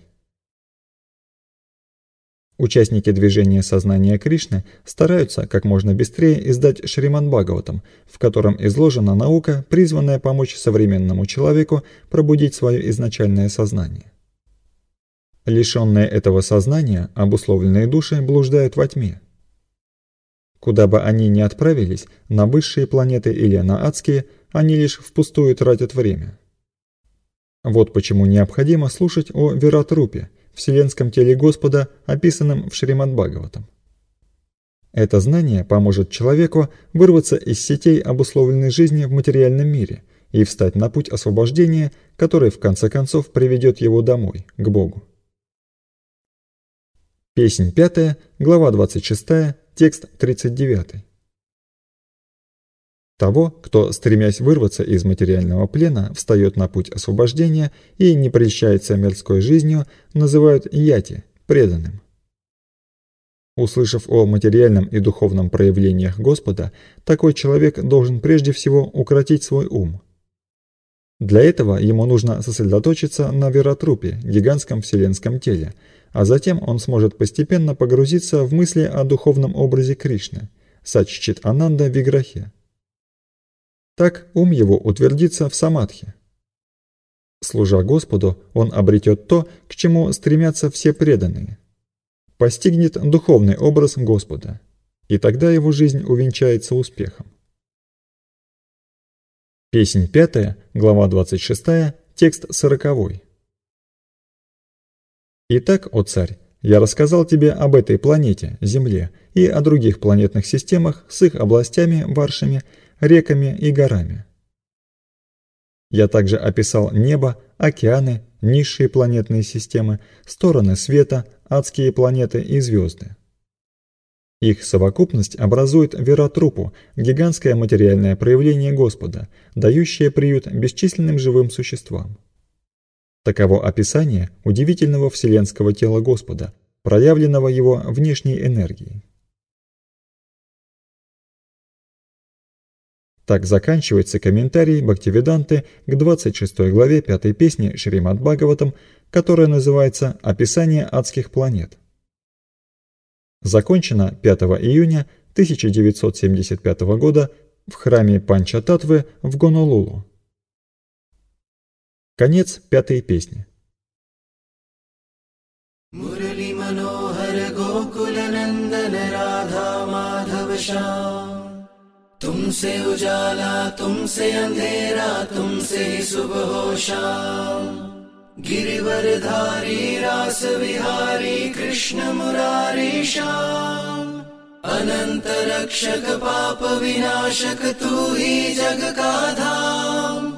Участники движения сознания Кришны стараются как можно быстрее издать Шримад Бхагаватам, в котором изложена наука, призванная помочь современному человеку пробудить свое изначальное сознание. Лишенные этого сознания, обусловленные души блуждают во тьме. Куда бы они ни отправились, на высшие планеты или на адские, они лишь впустую тратят время. Вот почему необходимо слушать о Вират-рупе, вселенском теле Господа, описанном в Шримад Бхагаватам. Это знание поможет человеку вырваться из сетей обусловленной жизни в материальном мире и встать на путь освобождения, который в конце концов приведет его домой, к Богу. Песнь 5, глава 26, текст 39. Того, кто, стремясь вырваться из материального плена, встает на путь освобождения и не прельщается мирской жизнью, называют яти, преданным. Услышав о материальном и духовном проявлениях Господа, такой человек должен прежде всего укротить свой ум. Для этого ему нужно сосредоточиться на веротрупе, гигантском вселенском теле, а затем он сможет постепенно погрузиться в мысли о духовном образе Кришны, Саччит Ананда Виграхе. Так ум его утвердится в самадхи. Служа Господу, он обретет то, к чему стремятся все преданные. Постигнет духовный образ Господа, и тогда его жизнь увенчается успехом. Песнь 5, глава 26, текст 40. Итак, о царь, я рассказал тебе об этой планете, Земле, и о других планетных системах с их областями, варшами, реками и горами. Я также описал небо, океаны, низшие планетные системы, стороны света, адские планеты и звезды. Их совокупность образует веротрупу, гигантское материальное проявление Господа, дающее приют бесчисленным живым существам. Таково описание удивительного вселенского тела Господа, проявленного его внешней энергией. Так заканчивается комментарий Бхактивиданты к 26 главе 5 песни Шримад Бхагаватам, которая называется «Описание адских планет». Закончено 5 июня 1975 года в храме Панчататтвы в Гонолулу. Конец 5 песни. Мурали Манохар Гокула Нандан Радха Мадхав Шям, तुमसे उजाला तुमसे अंधेरा तुमसे ही सुबह हो शाम, गिरिवरधारी रास विहारी कृष्ण मुरारी श्याम, अनंत रक्षक पाप विनाशक तू ही जग का धाम,